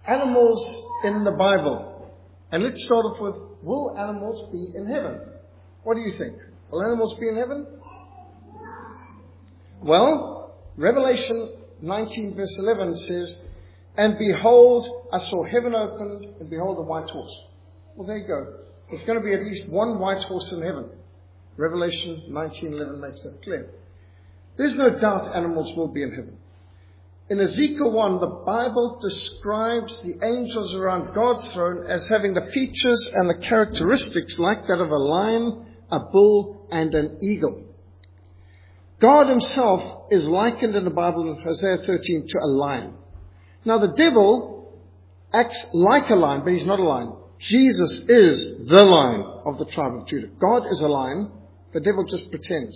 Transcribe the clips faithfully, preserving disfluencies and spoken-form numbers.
animals in the Bible. And let's start off with, will animals be in heaven? What do you think? Will animals be in heaven? Well, Revelation nineteen verse eleven says, and behold, I saw heaven opened, and behold, a white horse. Well, there you go. There's going to be at least one white horse in heaven. Revelation nineteen eleven makes that clear. There's no doubt animals will be in heaven. In Ezekiel one, the Bible describes the angels around God's throne as having the features and the characteristics like that of a lion, a bull, and an eagle. God himself is likened in the Bible in Hosea thirteen to a lion. Now the devil acts like a lion, but he's not a lion. Jesus is the Lion of the tribe of Judah. God is a lion. The devil just pretends.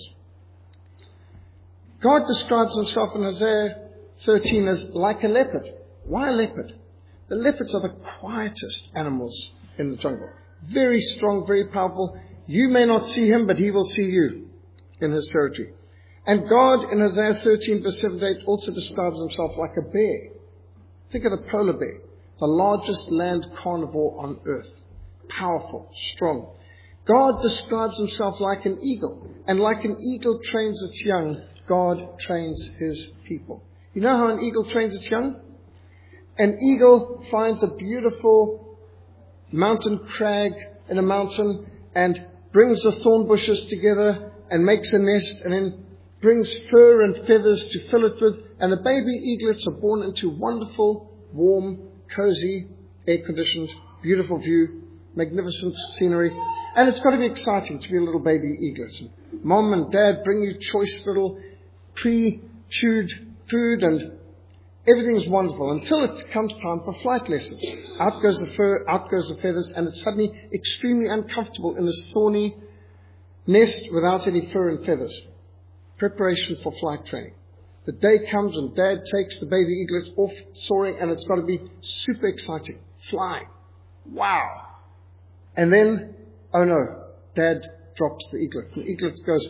God describes himself in Hosea thirteen as like a leopard. Why a leopard? The leopards are the quietest animals in the jungle. Very strong, very powerful. You may not see him, but he will see you in his territory. And God in Hosea thirteen verse seven to eight also describes himself like a bear. Think of the polar bear, the largest land carnivore on earth. Powerful, strong. God describes himself like an eagle. And like an eagle trains its young, God trains his people. You know how an eagle trains its young? An eagle finds a beautiful mountain crag in a mountain and brings the thorn bushes together and makes a nest and then brings fur and feathers to fill it with. And the baby eaglets are born into wonderful, warm, cozy, air-conditioned, beautiful view, magnificent scenery. And it's got to be exciting to be a little baby eaglet. Mom and Dad bring you choice little pre-chewed food and everything's wonderful until it comes time for flight lessons. Out goes the fur, out goes the feathers, and it's suddenly extremely uncomfortable in this thorny nest without any fur and feathers. Preparation for flight training. The day comes and Dad takes the baby eaglets off soaring, and it's got to be super exciting. Flying. Wow. And then, oh no, Dad drops the eaglet. The eaglet goes,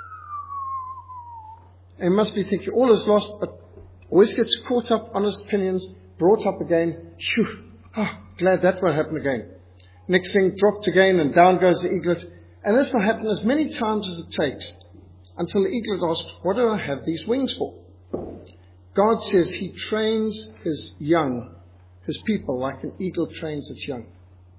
and must be thinking all is lost, but always gets caught up on his pinions, brought up again. Phew, oh, glad that won't happen again. Next thing, dropped again, and down goes the eaglet. And this will happen as many times as it takes until the eaglet asks, what do I have these wings for? God says he trains his young, his people, like an eagle trains its young.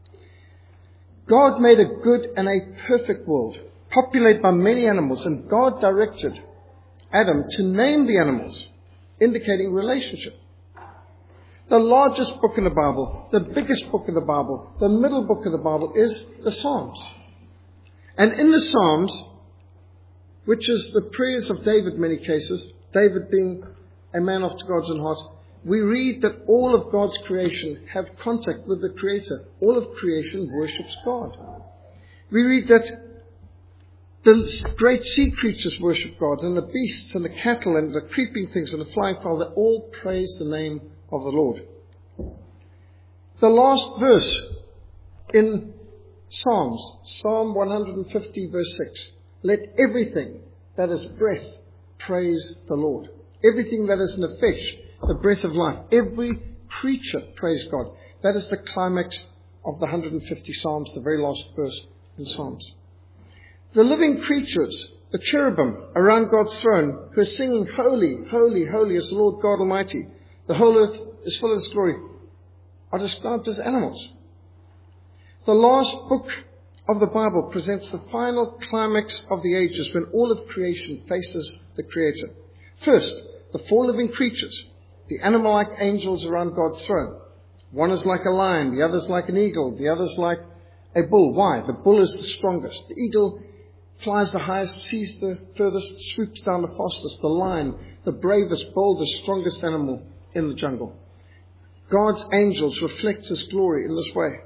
God made a good and a perfect world, populated by many animals, and God directed Adam to name the animals, indicating relationship. The largest book in the Bible, the biggest book in the Bible, the middle book of the Bible is the Psalms. And in the Psalms, which is the prayers of David in many cases, David being a man after God's own heart, we read that all of God's creation have contact with the Creator. All of creation worships God. We read that the great sea creatures worship God, and the beasts and the cattle and the creeping things and the flying fowl, they all praise the name of the Lord. The last verse in Psalms, Psalm one hundred fifty verse six, let everything that is breath praise the Lord. Everything that is nefesh, the breath of life, every creature praise God. That is the climax of the one hundred fifty Psalms, the very last verse in Psalms. The living creatures, the cherubim around God's throne, who are singing, holy, holy, holy is the Lord God Almighty. The whole earth is full of His glory, are described as animals. The last book of the Bible presents the final climax of the ages when all of creation faces the Creator. First, the four living creatures, the animal-like angels around God's throne. One is like a lion, the other is like an eagle, the other is like a bull. Why? The bull is the strongest. The eagle flies the highest, sees the furthest, swoops down the fastest. The lion, the bravest, boldest, strongest animal in the jungle. God's angels reflect His glory in this way.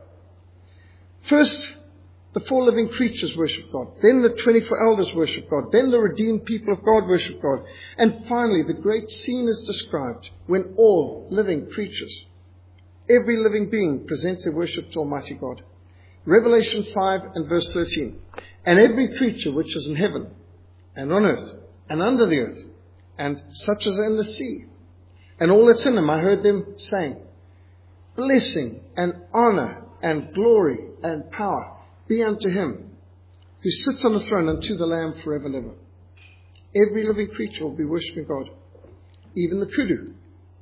First, the four living creatures worship God. Then the twenty-four elders worship God. Then the redeemed people of God worship God. And finally, the great scene is described when all living creatures, every living being, presents their worship to Almighty God. Revelation five and verse thirteen. And every creature which is in heaven and on earth and under the earth and such as are in the sea and all that's in them, I heard them saying, blessing and honor and glory and power be unto him who sits on the throne and to the Lamb forever and ever. Every living creature will be worshipping God, even the kudu.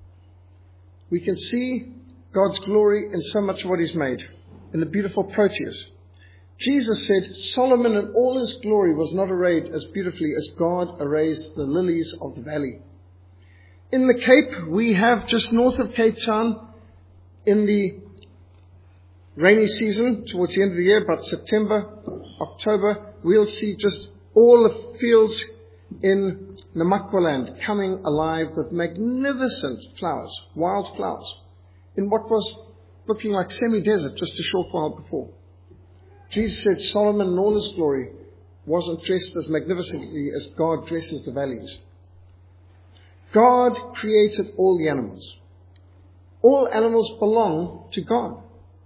We can see God's glory in so much of what he's made, in the beautiful Proteus. Jesus said, Solomon in all his glory was not arrayed as beautifully as God arrays the lilies of the valley. In the Cape, we have just north of Cape Town, in the rainy season, towards the end of the year, about September, October, we'll see just all the fields in Namakwaland coming alive with magnificent flowers, wild flowers, in what was looking like semi-desert just a short while before. Jesus said Solomon in all his glory wasn't dressed as magnificently as God dresses the valleys. God created all the animals. All animals belong to God.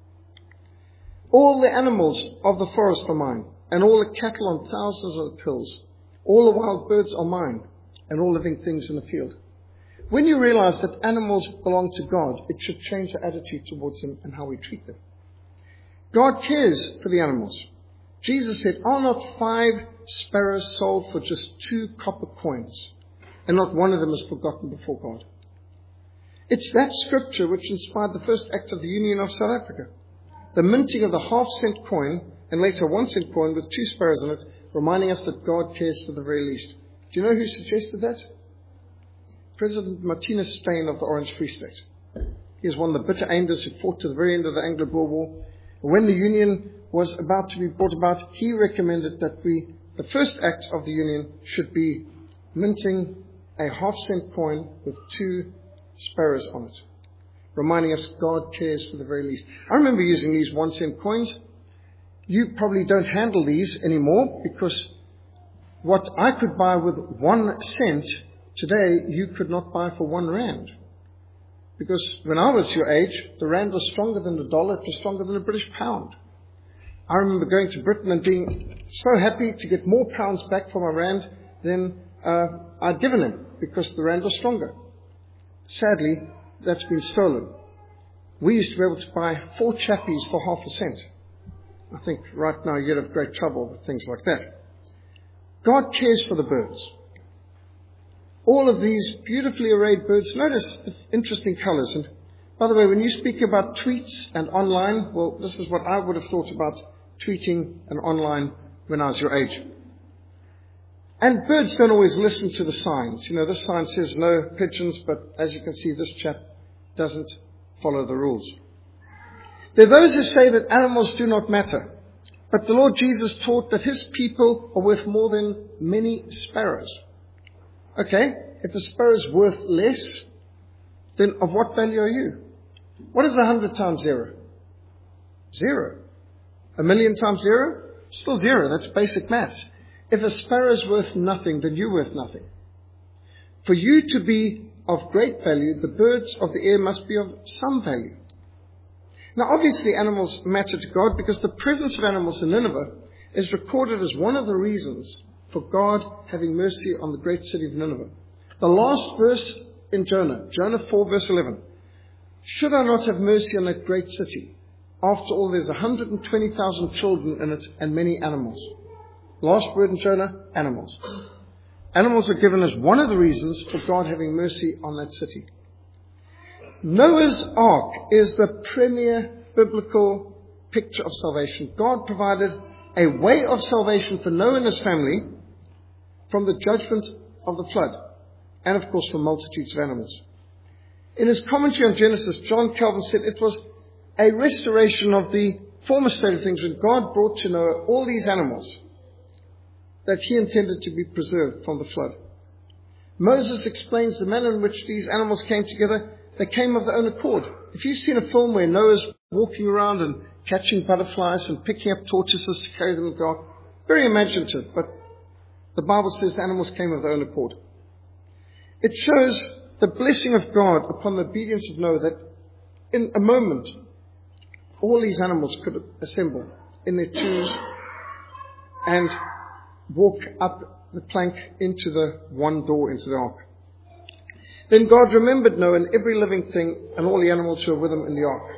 All the animals of the forest are mine, and all the cattle on thousands of hills. All the wild birds are mine, and all living things in the field. When you realize that animals belong to God, it should change our attitude towards them and how we treat them. God cares for the animals. Jesus said, are not five sparrows sold for just two copper coins, and not one of them is forgotten before God? It's that scripture which inspired the first act of the Union of South Africa. The minting of the half cent coin, and later one cent coin with two sparrows in it, reminding us that God cares for the very least. Do you know who suggested that? President Martinus Steyn of the Orange Free State. He is one of the bitter Angles who fought to the very end of the Anglo-Boer War. When the Union was about to be brought about, he recommended that we, the first act of the Union should be minting a half cent coin with two sparrows on it, reminding us God cares for the very least. I remember using these one cent coins. You probably don't handle these anymore, because what I could buy with one cent today, you could not buy for one rand. Because when I was your age, the rand was stronger than the dollar, it was stronger than the British pound. I remember going to Britain and being so happy to get more pounds back for my rand than uh, I'd given him, because the rand was stronger. Sadly, that's been stolen. We used to be able to buy four chappies for half a cent. I think right now you'd have great trouble with things like that. God cares for the birds. All of these beautifully arrayed birds, notice the interesting colors. And by the way, when you speak about tweets and online, well, this is what I would have thought about tweeting and online when I was your age. And birds don't always listen to the signs. You know, this sign says no pigeons, but as you can see, this chap doesn't follow the rules. There are those who say that animals do not matter. But the Lord Jesus taught that his people are worth more than many sparrows. Okay, if a sparrow is worth less, then of what value are you? What is a hundred times zero? Zero. A million times zero? Still zero. That's basic maths. If a sparrow is worth nothing, then you're worth nothing. For you to be of great value, the birds of the air must be of some value. Now, obviously, animals matter to God, because the presence of animals in Nineveh is recorded as one of the reasons for God having mercy on the great city of Nineveh. The last verse in Jonah, Jonah four, verse eleven. Should I not have mercy on that great city? After all, there's one hundred twenty thousand children in it and many animals. Last word in Jonah, animals. Animals are given as one of the reasons for God having mercy on that city. Noah's Ark is the premier biblical picture of salvation. God provided a way of salvation for Noah and his family from the judgment of the flood, and of course from multitudes of animals. In his commentary on Genesis, John Calvin said it was a restoration of the former state of things when God brought to Noah all these animals that he intended to be preserved from the flood. Moses explains the manner in which these animals came together. They came of their own accord. If you've seen a film where Noah's walking around and catching butterflies and picking up tortoises to carry them in the ark, very imaginative, but the Bible says the animals came of their own accord. It shows the blessing of God upon the obedience of Noah, that in a moment, all these animals could assemble in their twos and walk up the plank into the one door into the ark. Then God remembered Noah and every living thing and all the animals who were with him in the ark.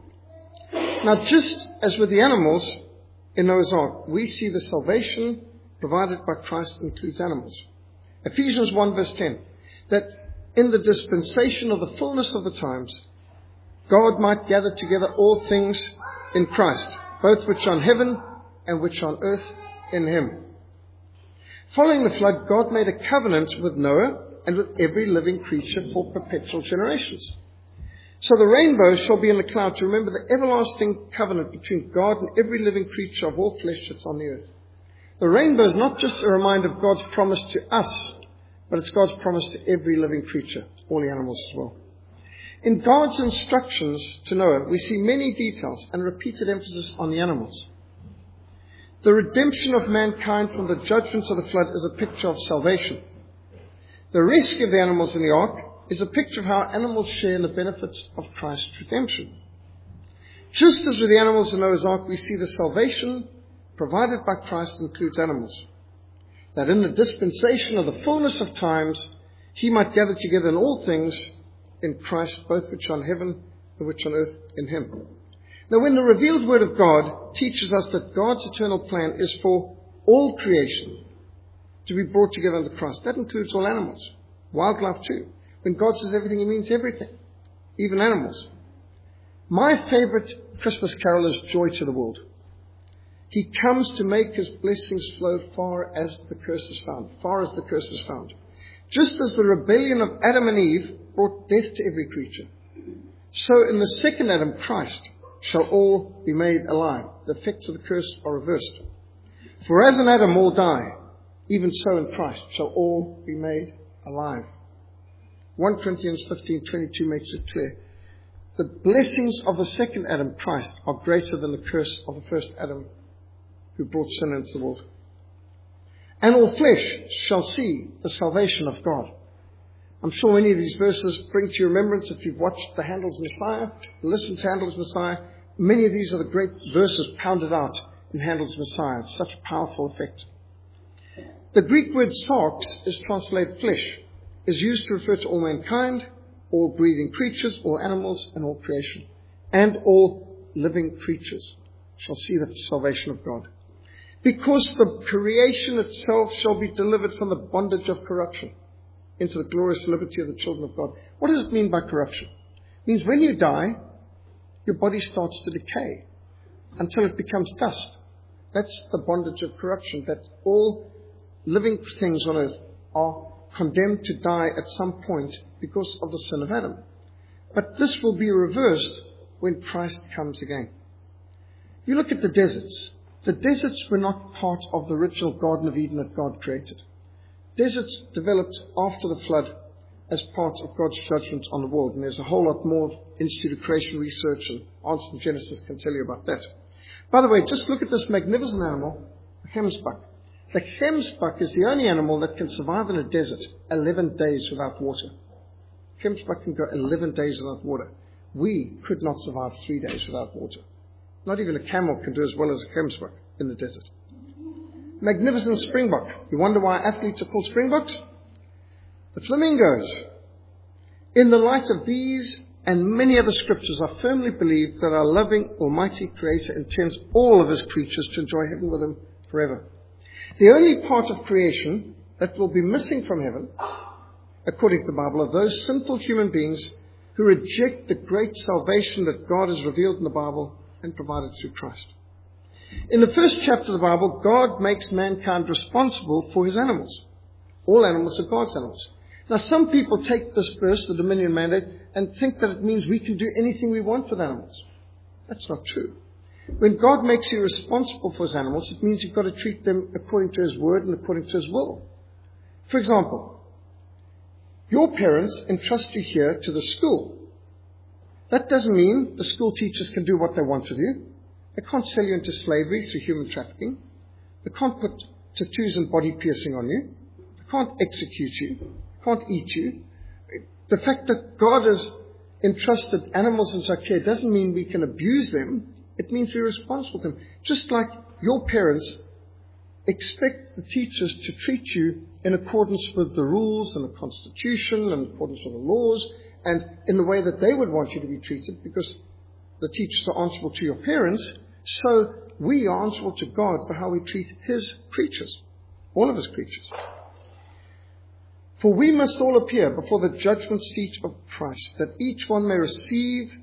Now, just as with the animals in Noah's ark, we see the salvation provided by Christ includes animals. Ephesians one verse ten, that in the dispensation of the fullness of the times, God might gather together all things in Christ, both which are in heaven and which are on earth in him. Following the flood, God made a covenant with Noah and with every living creature for perpetual generations. So the rainbow shall be in the cloud to remember the everlasting covenant between God and every living creature of all flesh that's on the earth. The rainbow is not just a reminder of God's promise to us, but it's God's promise to every living creature, all the animals as well. In God's instructions to Noah, we see many details and repeated emphasis on the animals. The redemption of mankind from the judgments of the flood is a picture of salvation. The rescue of the animals in the ark is a picture of how animals share in the benefits of Christ's redemption. Just as with the animals in Noah's ark, we see the salvation provided by Christ includes animals. That in the dispensation of the fullness of times, he might gather together in all things in Christ, both which are in heaven and which on earth in him. Now, when the revealed word of God teaches us that God's eternal plan is for all creation to be brought together under Christ, that includes all animals, wildlife too. When God says everything, he means everything, even animals. My favorite Christmas carol is Joy to the World. He comes to make his blessings flow far as the curse is found, far as the curse is found. Just as the rebellion of Adam and Eve brought death to every creature, so in the second Adam, Christ, shall all be made alive. The effects of the curse are reversed. For as in Adam all die, even so in Christ shall all be made alive. First Corinthians fifteen twenty-two makes it clear. The blessings of the second Adam, Christ, are greater than the curse of the first Adam who brought sin into the world. And all flesh shall see the salvation of God. I'm sure many of these verses bring to your remembrance, if you've watched the Handel's Messiah, listened to Handel's Messiah, many of these are the great verses pounded out in Handel's Messiah. It's such a powerful effect. The Greek word sarx is translated flesh, is used to refer to all mankind, all breathing creatures, all animals, and all creation. And all living creatures shall see the salvation of God. Because the creation itself shall be delivered from the bondage of corruption into the glorious liberty of the children of God. What does it mean by corruption? It means when you die, your body starts to decay until it becomes dust. That's the bondage of corruption, that all living things on earth are condemned to die at some point because of the sin of Adam. But this will be reversed when Christ comes again. You look at the deserts. The deserts were not part of the original Garden of Eden that God created. Deserts developed after the flood as part of God's judgment on the world. And there's a whole lot more Institute of Creation Research and Answer in Genesis can tell you about that. By the way, just look at this magnificent animal, the gemsbuck. The gemsbuck is the only animal that can survive in a desert eleven days without water. Gemsbuck can go eleven days without water. We could not survive three days without water. Not even a camel can do as well as a gemsbuck in the desert. Magnificent springbok. You wonder why athletes are called springboks? The flamingos. In the light of these and many other scriptures, I firmly believe that our loving, almighty Creator intends all of his creatures to enjoy heaven with him forever. The only part of creation that will be missing from heaven, according to the Bible, are those sinful human beings who reject the great salvation that God has revealed in the Bible and provided through Christ. In the first chapter of the Bible, God makes mankind responsible for his animals. All animals are God's animals. Now, some people take this verse, the dominion mandate, and think that it means we can do anything we want with animals. That's not true. When God makes you responsible for his animals, it means you've got to treat them according to his word and according to his will. For example, your parents entrust you here to the school. That doesn't mean the school teachers can do what they want with you. They can't sell you into slavery through human trafficking. They can't put tattoos and body piercing on you. They can't execute you. They can't eat you. The fact that God has entrusted animals into our care doesn't mean we can abuse them. It means we're responsible to them. Just like your parents expect the teachers to treat you in accordance with the rules and the constitution and in accordance with the laws and in the way that they would want you to be treated, because the teachers are answerable to your parents. So we are answerable to God for how we treat His creatures, all of His creatures. For we must all appear before the judgment seat of Christ, that each one may receive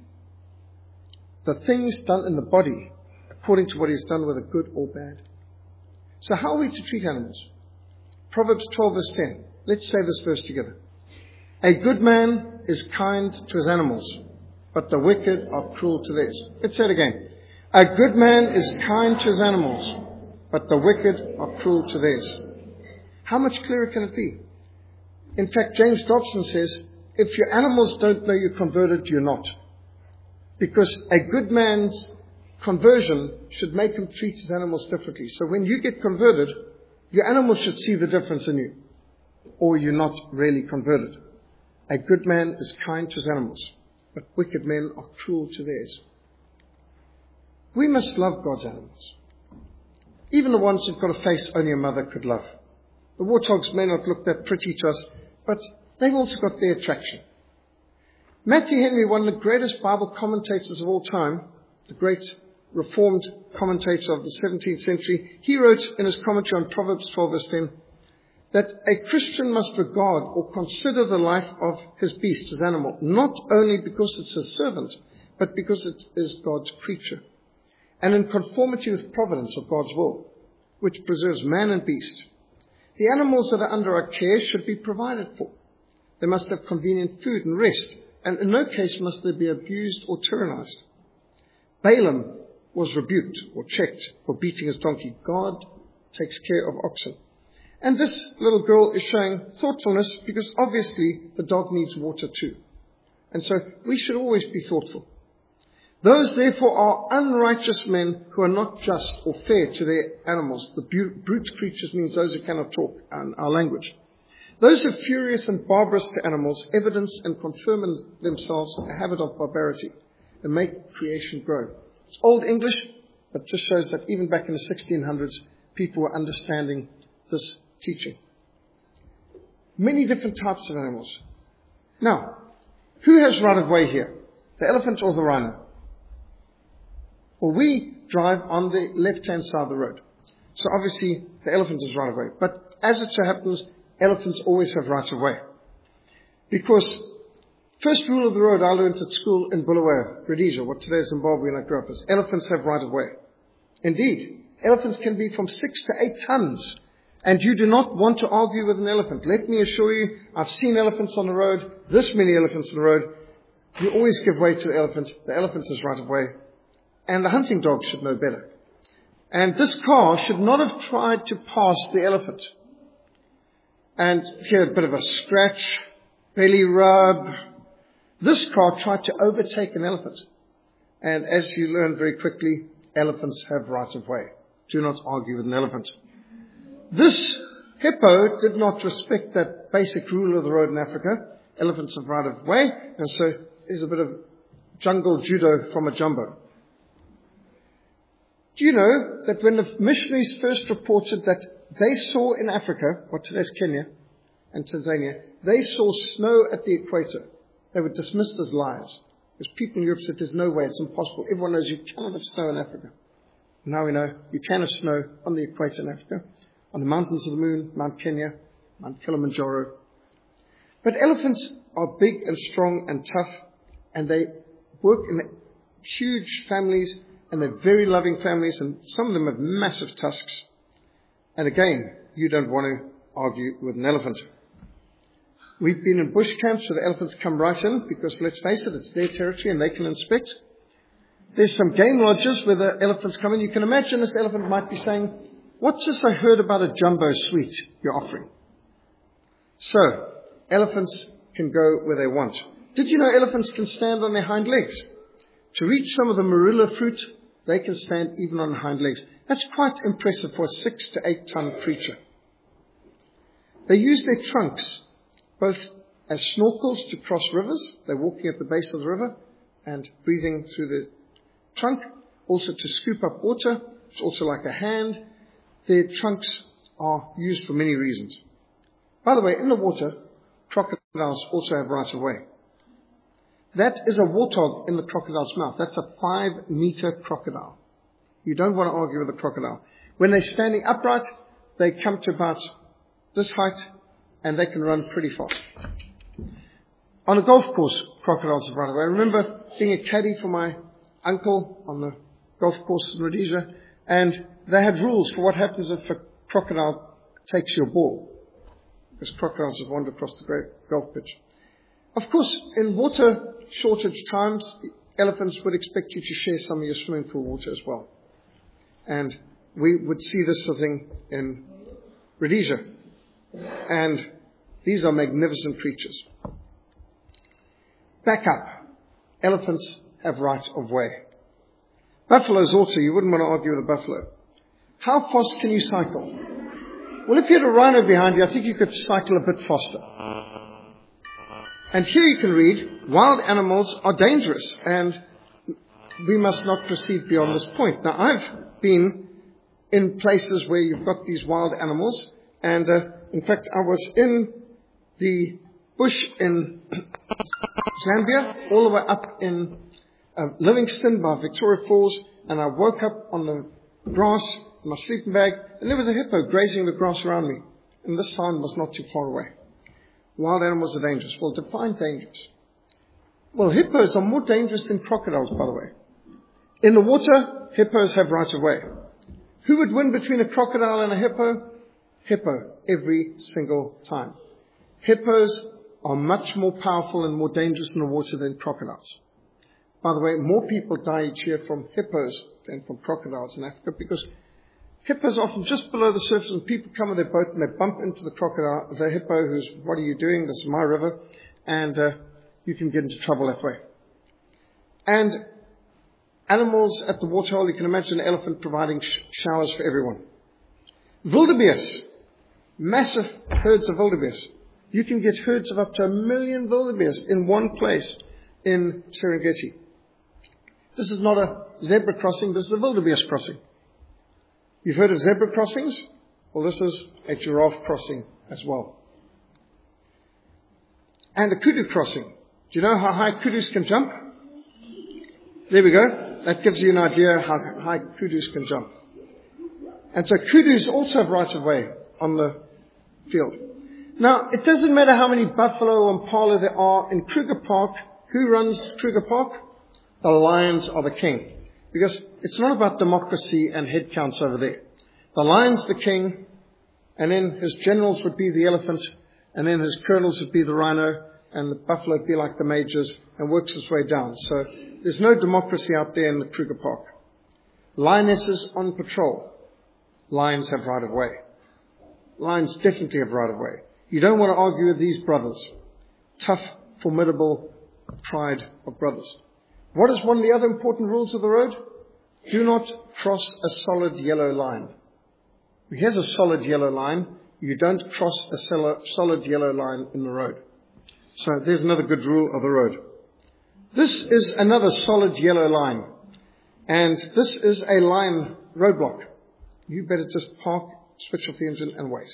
the things done in the body according to what he has done, whether good or bad. So how are we to treat animals? Proverbs twelve verse ten. Let's say this verse together. A good man is kind to his animals, but the wicked are cruel to theirs. Let's say it again. A good man is kind to his animals, but the wicked are cruel to theirs. How much clearer can it be? In fact, James Dobson says, if your animals don't know you're converted, you're not. Because a good man's conversion should make him treat his animals differently. So when you get converted, your animals should see the difference in you, or you're not really converted. A good man is kind to his animals, but wicked men are cruel to theirs. We must love God's animals, even the ones who've got a face only a mother could love. The warthogs may not look that pretty to us, but they've also got their attraction. Matthew Henry, one of the greatest Bible commentators of all time, the great Reformed commentator of the seventeenth century, he wrote in his commentary on Proverbs twelve verse ten that a Christian must regard or consider the life of his beast, his animal, not only because it's a servant, but because it is God's creature, and in conformity with providence of God's will, which preserves man and beast. The animals that are under our care should be provided for. They must have convenient food and rest, and in no case must they be abused or tyrannized. Balaam was rebuked or checked for beating his donkey. God takes care of oxen. And this little girl is showing thoughtfulness because obviously the dog needs water too. And so we should always be thoughtful. Those therefore are unrighteous men who are not just or fair to their animals. The brute creatures means those who cannot talk in our language. Those who are furious and barbarous to animals evidence and confirm in themselves a habit of barbarity and make creation grow. It's Old English, but just shows that even back in the sixteen hundreds, people were understanding this teaching. Many different types of animals. Now, who has right of way here? The elephant or the rhino? Well, we drive on the left-hand side of the road. So obviously, the elephant is right of way. But as it so happens, elephants always have right of way. Because first rule of the road I learned at school in Bulawayo, Rhodesia, what today is Zimbabwe, and I grew up as, elephants have right of way. Indeed, elephants can be from six to eight tons. And you do not want to argue with an elephant. Let me assure you, I've seen elephants on the road, this many elephants on the road. You always give way to the elephant. The elephant is right of way. And the hunting dog should know better. And this car should not have tried to pass the elephant. And here a bit of a scratch, belly rub. This car tried to overtake an elephant. And as you learn very quickly, elephants have right of way. Do not argue with an elephant. This hippo did not respect that basic rule of the road in Africa. Elephants have right of way. And so there's a bit of jungle judo from a jumbo. Do you know that when the missionaries first reported that they saw in Africa, what today's Kenya and Tanzania, they saw snow at the equator, they were dismissed as liars. Because people in Europe said, there's no way, it's impossible. Everyone knows you cannot have snow in Africa. Now we know you can have snow on the equator in Africa, on the mountains of the moon, Mount Kenya, Mount Kilimanjaro. But elephants are big and strong and tough, and they work in huge families, and they're very loving families, and some of them have massive tusks. And again, you don't want to argue with an elephant. We've been in bush camps where the elephants come right in, because let's face it, it's their territory and they can inspect. There's some game lodges where the elephants come in. You can imagine this elephant might be saying, what's this I heard about a jumbo sweet you're offering? So, elephants can go where they want. Did you know elephants can stand on their hind legs? To reach some of the marula fruit, they can stand even on hind legs. That's quite impressive for a six to eight ton creature. They use their trunks both as snorkels to cross rivers. They're walking at the base of the river and breathing through the trunk. Also to scoop up water. It's also like a hand. their trunks are used for many reasons. By the way, in the water, crocodiles also have right of way. That is a warthog in the crocodile's mouth. That's a five meter crocodile. You don't want to argue with a crocodile. When they're standing upright, they come to about this height, and they can run pretty fast. On a golf course, crocodiles have right of way. I remember being a caddy for my uncle on the golf course in Rhodesia, and they had rules for what happens if a crocodile takes your ball, because crocodiles have wandered across the great golf pitch. Of course, in water shortage times, elephants would expect you to share some of your swimming pool water as well. And we would see this sort of thing in Rhodesia. And these are magnificent creatures. Back up. Elephants have right of way. Buffaloes also, you wouldn't want to argue with a buffalo. How fast can you cycle? Well, if you had a rhino behind you, I think you could cycle a bit faster. And here you can read, wild animals are dangerous, and we must not proceed beyond this point. Now, I've been in places where you've got these wild animals, and uh, in fact, I was in the bush in Zambia, all the way up in uh, Livingston by Victoria Falls, and I woke up on the grass in my sleeping bag, and there was a hippo grazing the grass around me, and this sign was not too far away. Wild animals are dangerous. Well, define dangerous. Well, hippos are more dangerous than crocodiles, by the way. In the water, hippos have right of way. Who would win between a crocodile and a hippo? Hippo, every single time. Hippos are much more powerful and more dangerous in the water than crocodiles. By the way, more people die each year from hippos than from crocodiles in Africa, because hippos are often just below the surface, and people come with their boat and they bump into the crocodile, the hippo, who's, what are you doing? This is my river. And uh, you can get into trouble that way. And animals at the waterhole, you can imagine an elephant providing sh- showers for everyone. Wildebeest, massive herds of wildebeest. You can get herds of up to a million wildebeest in one place in Serengeti. This is not a zebra crossing, this is a wildebeest crossing. You've heard of zebra crossings? Well, this is a giraffe crossing as well. And a kudu crossing. Do you know how high kudus can jump? There we go. That gives you an idea how high kudus can jump. And so kudus also have right of way on the field. Now, it doesn't matter how many buffalo and impala there are in Kruger Park. Who runs Kruger Park? The lions are the king. Because it's not about democracy and head counts over there. The lion's the king, and then his generals would be the elephant, and then his colonels would be the rhino, and the buffalo would be like the majors, and works its way down. So there's no democracy out there in the Kruger Park. Lionesses on patrol. Lions have right of way. Lions definitely have right of way. You don't want to argue with these brothers. Tough, formidable pride of brothers. What is one of the other important rules of the road? Do not cross a solid yellow line. Here's a solid yellow line. You don't cross a solid yellow line in the road. So there's another good rule of the road. This is another solid yellow line. And this is a line roadblock. You better just park, switch off the engine, and wait.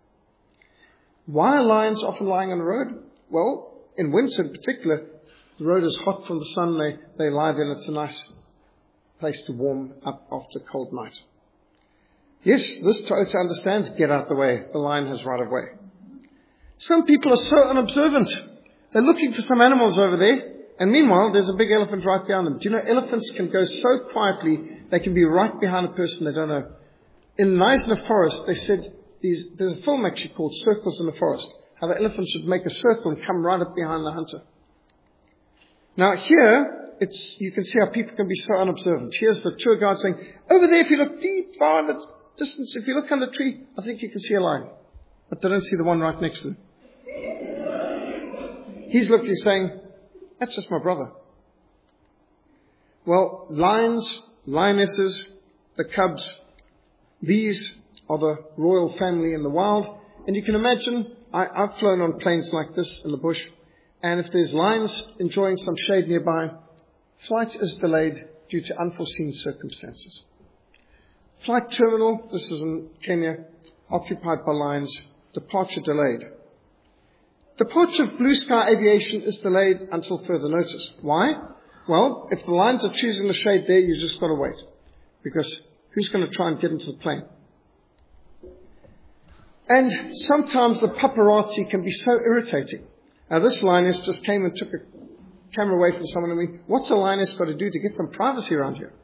Why are lions often lying on the road? Well, in winter in particular, the road is hot from the sun. They, they lie there, and it's a nice place to warm up after a cold night. Yes, this Toyota understands, get out the way. The lion has right of way. Some people are so unobservant. They're looking for some animals over there, and meanwhile, there's a big elephant right behind them. Do you know, elephants can go so quietly, they can be right behind a person they don't know. In Knysna Forest, they said, these, there's a film actually called Circles in the Forest, how the elephant should make a circle and come right up behind the hunter. Now here, it's, you can see how people can be so unobservant. Here's the tour guide saying, over there, if you look deep far in the distance, if you look under a tree, I think you can see a lion. But they don't see the one right next to them. He's looking, saying, that's just my brother. Well, lions, lionesses, the cubs, these are the royal family in the wild. And you can imagine, I, I've flown on planes like this in the bush, and if there's lions enjoying some shade nearby, flight is delayed due to unforeseen circumstances. Flight terminal, this is in Kenya, occupied by lions, departure delayed. Departure of Blue Sky Aviation is delayed until further notice. Why? Well, if the lions are choosing the shade there, you just got to wait. Because who's going to try and get into the plane? And sometimes the paparazzi can be so irritating. Now this lioness just came and took a camera away from someone. I mean, what's a lioness got to do to get some privacy around here?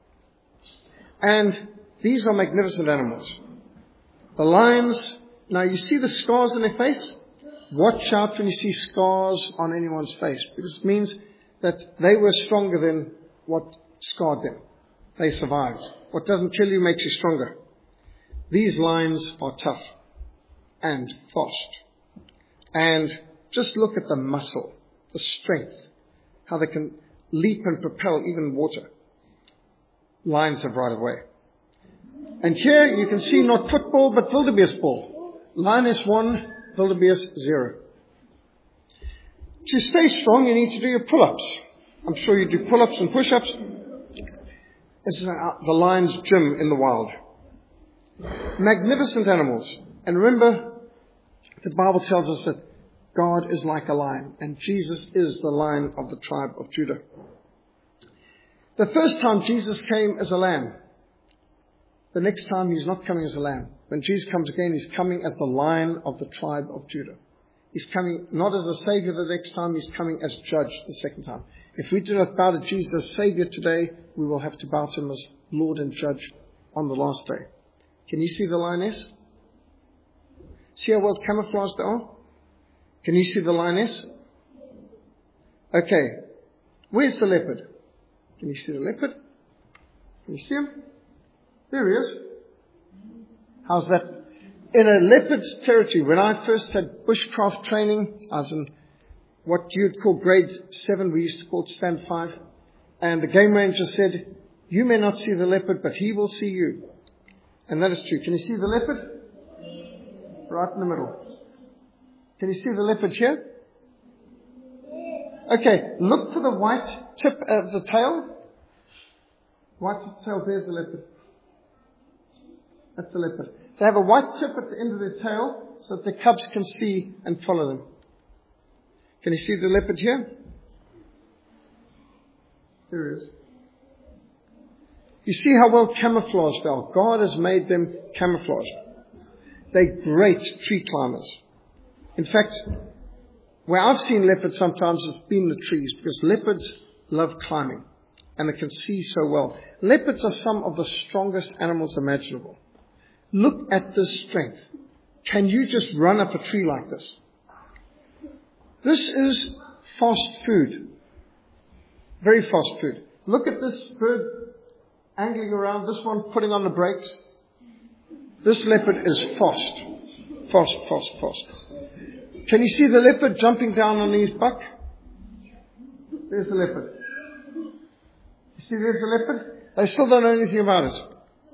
And these are magnificent animals. The lions, now you see the scars on their face? Watch out when you see scars on anyone's face, because it means that they were stronger than what scarred them. They survived. What doesn't kill you makes you stronger. These lions are tough and fast. And just look at the muscle, the strength, how they can leap and propel even water. Lions have right of way. And here you can see not football, but wildebeest ball. Lioness one, wildebeest zero. To stay strong, you need to do your pull-ups. I'm sure you do pull-ups and push-ups. This is the lion's gym in the wild. Magnificent animals. And remember, the Bible tells us that God is like a lion, and Jesus is the Lion of the tribe of Judah. The first time Jesus came as a lamb. The next time he's not coming as a lamb. When Jesus comes again, he's coming as the Lion of the tribe of Judah. He's coming not as a Savior the next time, he's coming as Judge the second time. If we do not bow to Jesus as Savior today, we will have to bow to him as Lord and Judge on the last day. Can you see the lioness? See how well camouflaged they are? Can you see the lioness? Okay. Where's the leopard? Can you see the leopard? Can you see him? There he is. How's that? In a leopard's territory, when I first had bushcraft training, I was in what you'd call grade seven, we used to call it stand five. And the game ranger said, you may not see the leopard, but he will see you. And that is true. Can you see the leopard? Right in the middle. Can you see the leopard here? Okay, look for the white tip of the tail. White tip of the tail, there's the leopard. That's the leopard. They have a white tip at the end of their tail so that the cubs can see and follow them. Can you see the leopard here? There he is. You see how well camouflaged they are. God has made them camouflaged. They're great tree climbers. In fact, where I've seen leopards sometimes has been the trees, because leopards love climbing and they can see so well. Leopards are some of the strongest animals imaginable. Look at this strength. Can you just run up a tree like this? This is fast food. Very fast food. Look at this bird angling around, this one putting on the brakes. This leopard is fast. Fast, fast, fast. Can you see the leopard jumping down on his buck? There's the leopard. You see there's the leopard? They still don't know anything about it.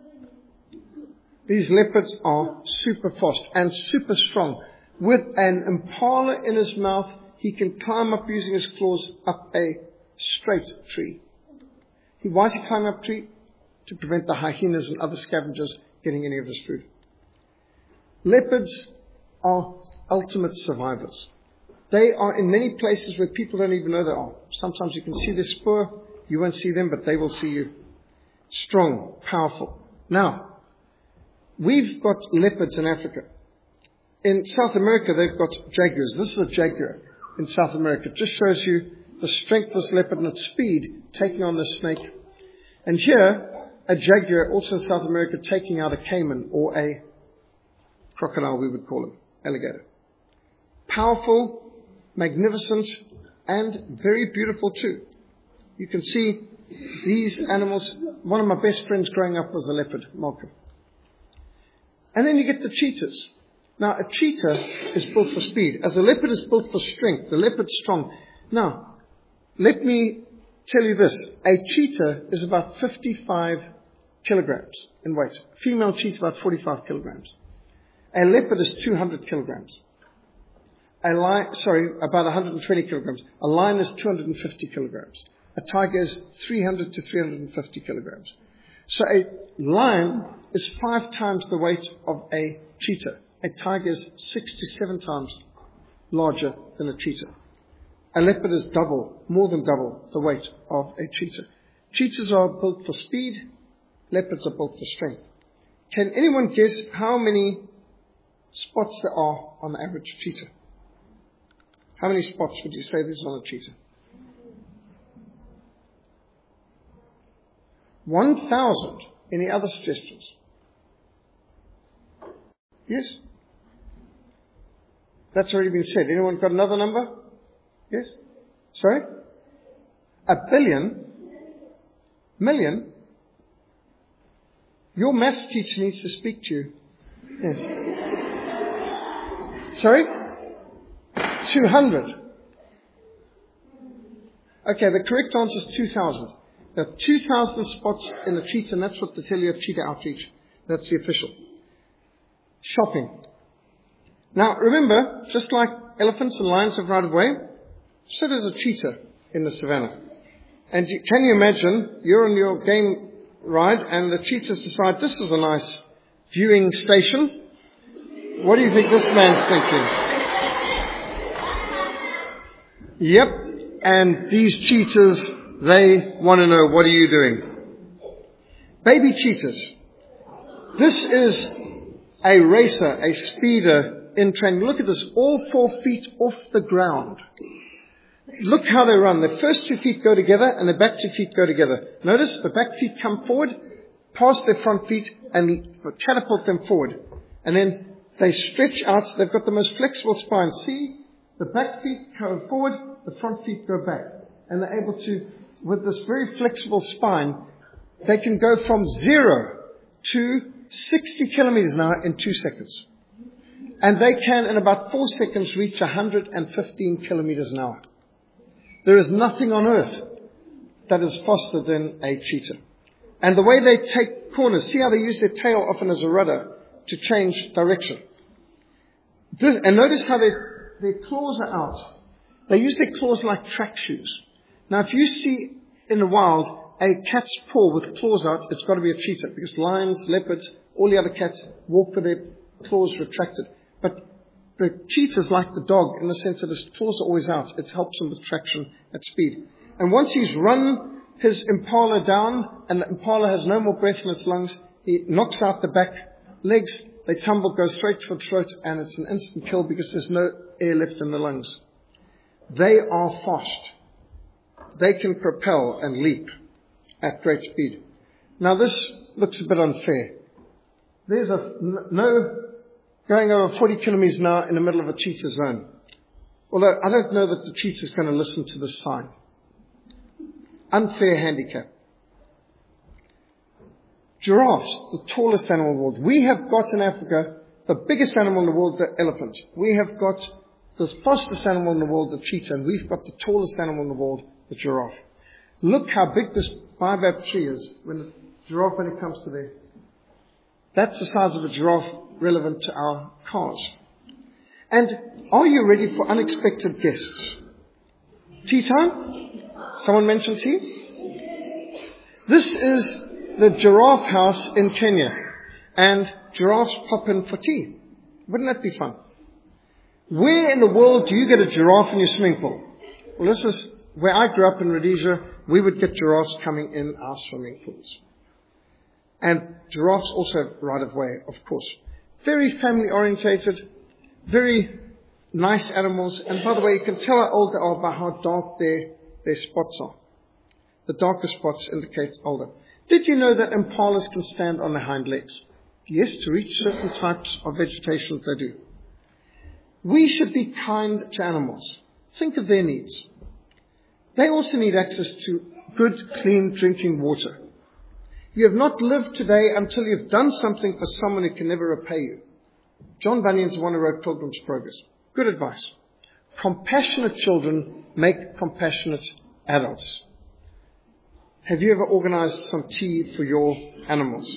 These leopards are super fast and super strong. With an impala in his mouth, he can climb up using his claws up a straight tree. He, why is he climbing up a tree? To prevent the hyenas and other scavengers getting any of his food. Leopards are ultimate survivors. They are in many places where people don't even know they are. Sometimes you can see their spoor. You won't see them, but they will see you. Strong, powerful. Now, we've got leopards in Africa. In South America, they've got jaguars. This is a jaguar in South America. It just shows you the strength of this leopard and its speed taking on this snake. And here, a jaguar, also in South America, taking out a caiman or a crocodile, we would call him, alligator. Powerful, magnificent, and very beautiful too. You can see these animals. One of my best friends growing up was a leopard, Malcolm. And then you get the cheetahs. Now, a cheetah is built for speed. As a leopard is built for strength, the leopard's strong. Now, let me tell you this. A cheetah is about fifty-five kilograms in weight. Female cheetah about forty-five kilograms. A leopard is two hundred kilograms. A lion, sorry, about one hundred twenty kilograms. A lion is two hundred fifty kilograms. A tiger is three hundred to three hundred fifty kilograms. So a lion is five times the weight of a cheetah. A tiger is six to seven times larger than a cheetah. A leopard is double, more than double the weight of a cheetah. Cheetahs are built for speed. Leopards are built for strength. Can anyone guess how many spots there are on the average cheetah? How many spots would you say there's on a cheetah? One thousand. Any other suggestions? Yes? That's already been said. Anyone got another number? Yes? Sorry? A billion? Million? Your maths teacher needs to speak to you. Yes. Sorry? Two hundred. Okay, the correct answer is two thousand. There are two thousand spots in a cheetah, and that's what they tell you of cheetah outreach. That's the official. Shopping. Now, remember, just like elephants and lions have right of way, so does a cheetah in the savannah. And you, can you imagine, you're on your game ride, and the cheetahs decide, this is a nice viewing station. What do you think this man's thinking? Yep, and these cheetahs, they want to know, what are you doing? Baby cheetahs. This is a racer, a speeder in training. Look at this, all four feet off the ground. Look how they run. The first two feet go together and the back two feet go together. Notice the back feet come forward, past their front feet, and catapult them forward. And then they stretch out. They've got the most flexible spine. See? The back feet go forward, the front feet go back. And they're able to, with this very flexible spine, they can go from zero to sixty kilometers an hour in two seconds. And they can, in about four seconds, reach one hundred fifteen kilometers an hour. There is nothing on earth that is faster than a cheetah. And the way they take corners, see how they use their tail often as a rudder to change direction. This, and notice how they, their claws are out. They use their claws like track shoes. Now, if you see in the wild a cat's paw with claws out, it's got to be a cheetah, because lions, leopards, all the other cats walk with their claws retracted. But the cheetah's like the dog in the sense that his claws are always out. It helps him with traction at speed. And once he's run his impala down, and the impala has no more breath in its lungs, he knocks out the back legs, they tumble, go straight for the throat, and it's an instant kill because there's no air left in the lungs. They are fast. They can propel and leap at great speed. Now this looks a bit unfair. There's a no going over forty kilometers an hour in the middle of a cheetah zone. Although I don't know that the cheetah is going to listen to this sign. Unfair handicap. Giraffes, the tallest animal in the world. We have got in Africa the biggest animal in the world, the elephant. We have got the fastest animal in the world, the cheetah, and we've got the tallest animal in the world, the giraffe. Look how big this baobab tree is when the giraffe, when it comes to there. That's the size of a giraffe relevant to our cars. And are you ready for unexpected guests? Tea time? Someone mentioned tea? This is the giraffe house in Kenya. And giraffes pop in for tea. Wouldn't that be fun? Where in the world do you get a giraffe in your swimming pool? Well, this is where I grew up in Rhodesia. We would get giraffes coming in our swimming pools. And giraffes also have right of way, of course. Very family orientated, very nice animals. And by the way, you can tell how old they are by how dark their, their spots are. The darker spots indicate older. Did you know that impalas can stand on their hind legs? Yes, to reach certain types of vegetation they do. We should be kind to animals. Think of their needs. They also need access to good, clean drinking water. You have not lived today until you've done something for someone who can never repay you. John Bunyan's the one who wrote Pilgrim's Progress. Good advice. Compassionate children make compassionate adults. Have you ever organized some tea for your animals?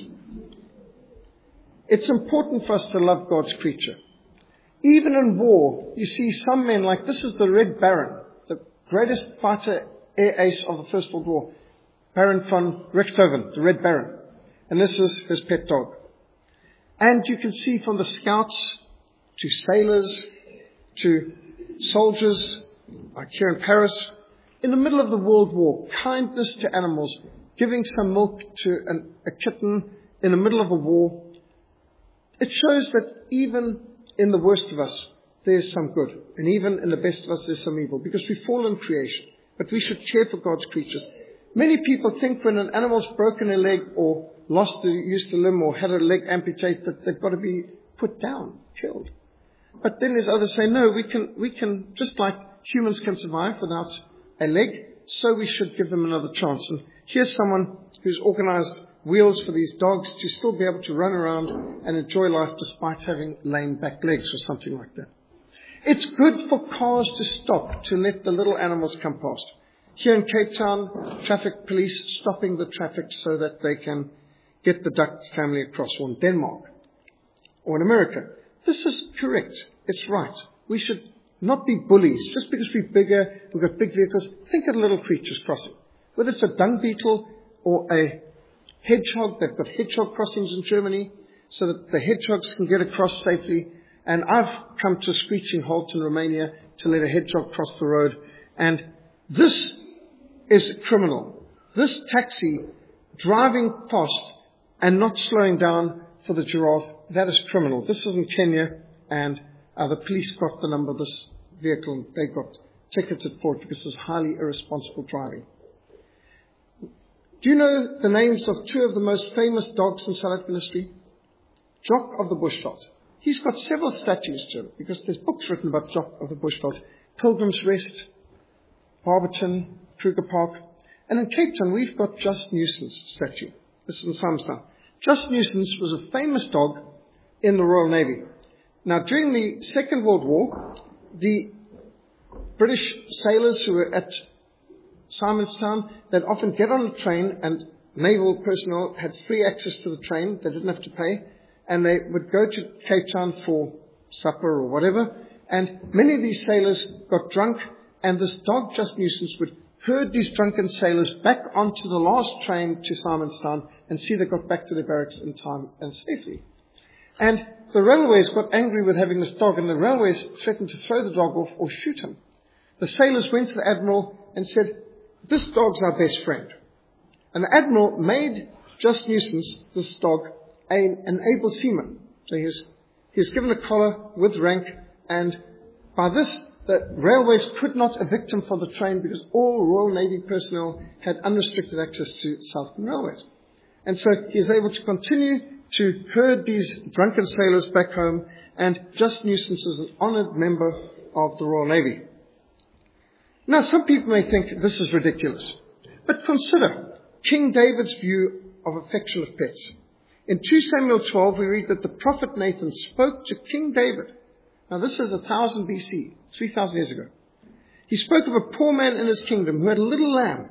It's important for us to love God's creature. Even in war, you see some men like, this is the Red Baron, the greatest fighter air ace of the First World War, Baron von Richthofen, the Red Baron. And this is his pet dog. And you can see from the scouts to sailors to soldiers, like here in Paris, in the middle of the World War, kindness to animals, giving some milk to an, a kitten in the middle of a war. It shows that even in the worst of us, there's some good. And even in the best of us, there's some evil. Because we fall in creation. But we should care for God's creatures. Many people think when an animal's broken a leg or lost the use of a limb or had a leg amputated that they've got to be put down, killed. But then there's others say, no, we can, we can, just like humans can survive without a leg, so we should give them another chance. And here's someone who's organized wheels for these dogs to still be able to run around and enjoy life despite having lame back legs or something like that. It's good for cars to stop to let the little animals come past. Here in Cape Town, traffic police stopping the traffic so that they can get the duck family across, or in Denmark, or in America. This is correct. It's right. We should not be bullies. Just because we're bigger, we've got big vehicles, think of the little creatures crossing. Whether it's a dung beetle or a hedgehog, they've got hedgehog crossings in Germany so that the hedgehogs can get across safely. And I've come to a screeching halt in Romania to let a hedgehog cross the road. And this is criminal. This taxi driving past and not slowing down for the giraffe, that is criminal. This is in Kenya, and uh, the police got the number of this vehicle, and they got ticketed for it because it was highly irresponsible driving. Do you know the names of two of the most famous dogs in South African history? Jock of the Bushveld. He's got several statues to him because there's books written about Jock of the Bushveld. Pilgrim's Rest, Barberton, Kruger Park. And in Cape Town, we've got Just Nuisance statue. This is in Simonstown. Just Nuisance was a famous dog in the Royal Navy. Now, during the Second World War, the British sailors who were at Simonstown, they'd often get on a train, and naval personnel had free access to the train. They didn't have to pay. And they would go to Cape Town for supper or whatever. And many of these sailors got drunk, and this dog, Just Nuisance, would herd these drunken sailors back onto the last train to Simonstown and see they got back to their barracks in time and safely. And the railways got angry with having this dog, and the railways threatened to throw the dog off or shoot him. The sailors went to the Admiral and said, this dog's our best friend. And the Admiral made Just Nuisance, this dog, a, an able seaman. So he was, he was given a collar with rank, and by this, the railways could not evict him from the train because all Royal Navy personnel had unrestricted access to Southern Railways. And so he is able to continue to herd these drunken sailors back home, and Just Nuisance is an honoured member of the Royal Navy. Now, some people may think this is ridiculous, but consider King David's view of affection of pets. In Second Samuel twelve, we read that the prophet Nathan spoke to King David. Now, this is one thousand B C, three thousand years ago. He spoke of a poor man in his kingdom who had a little lamb,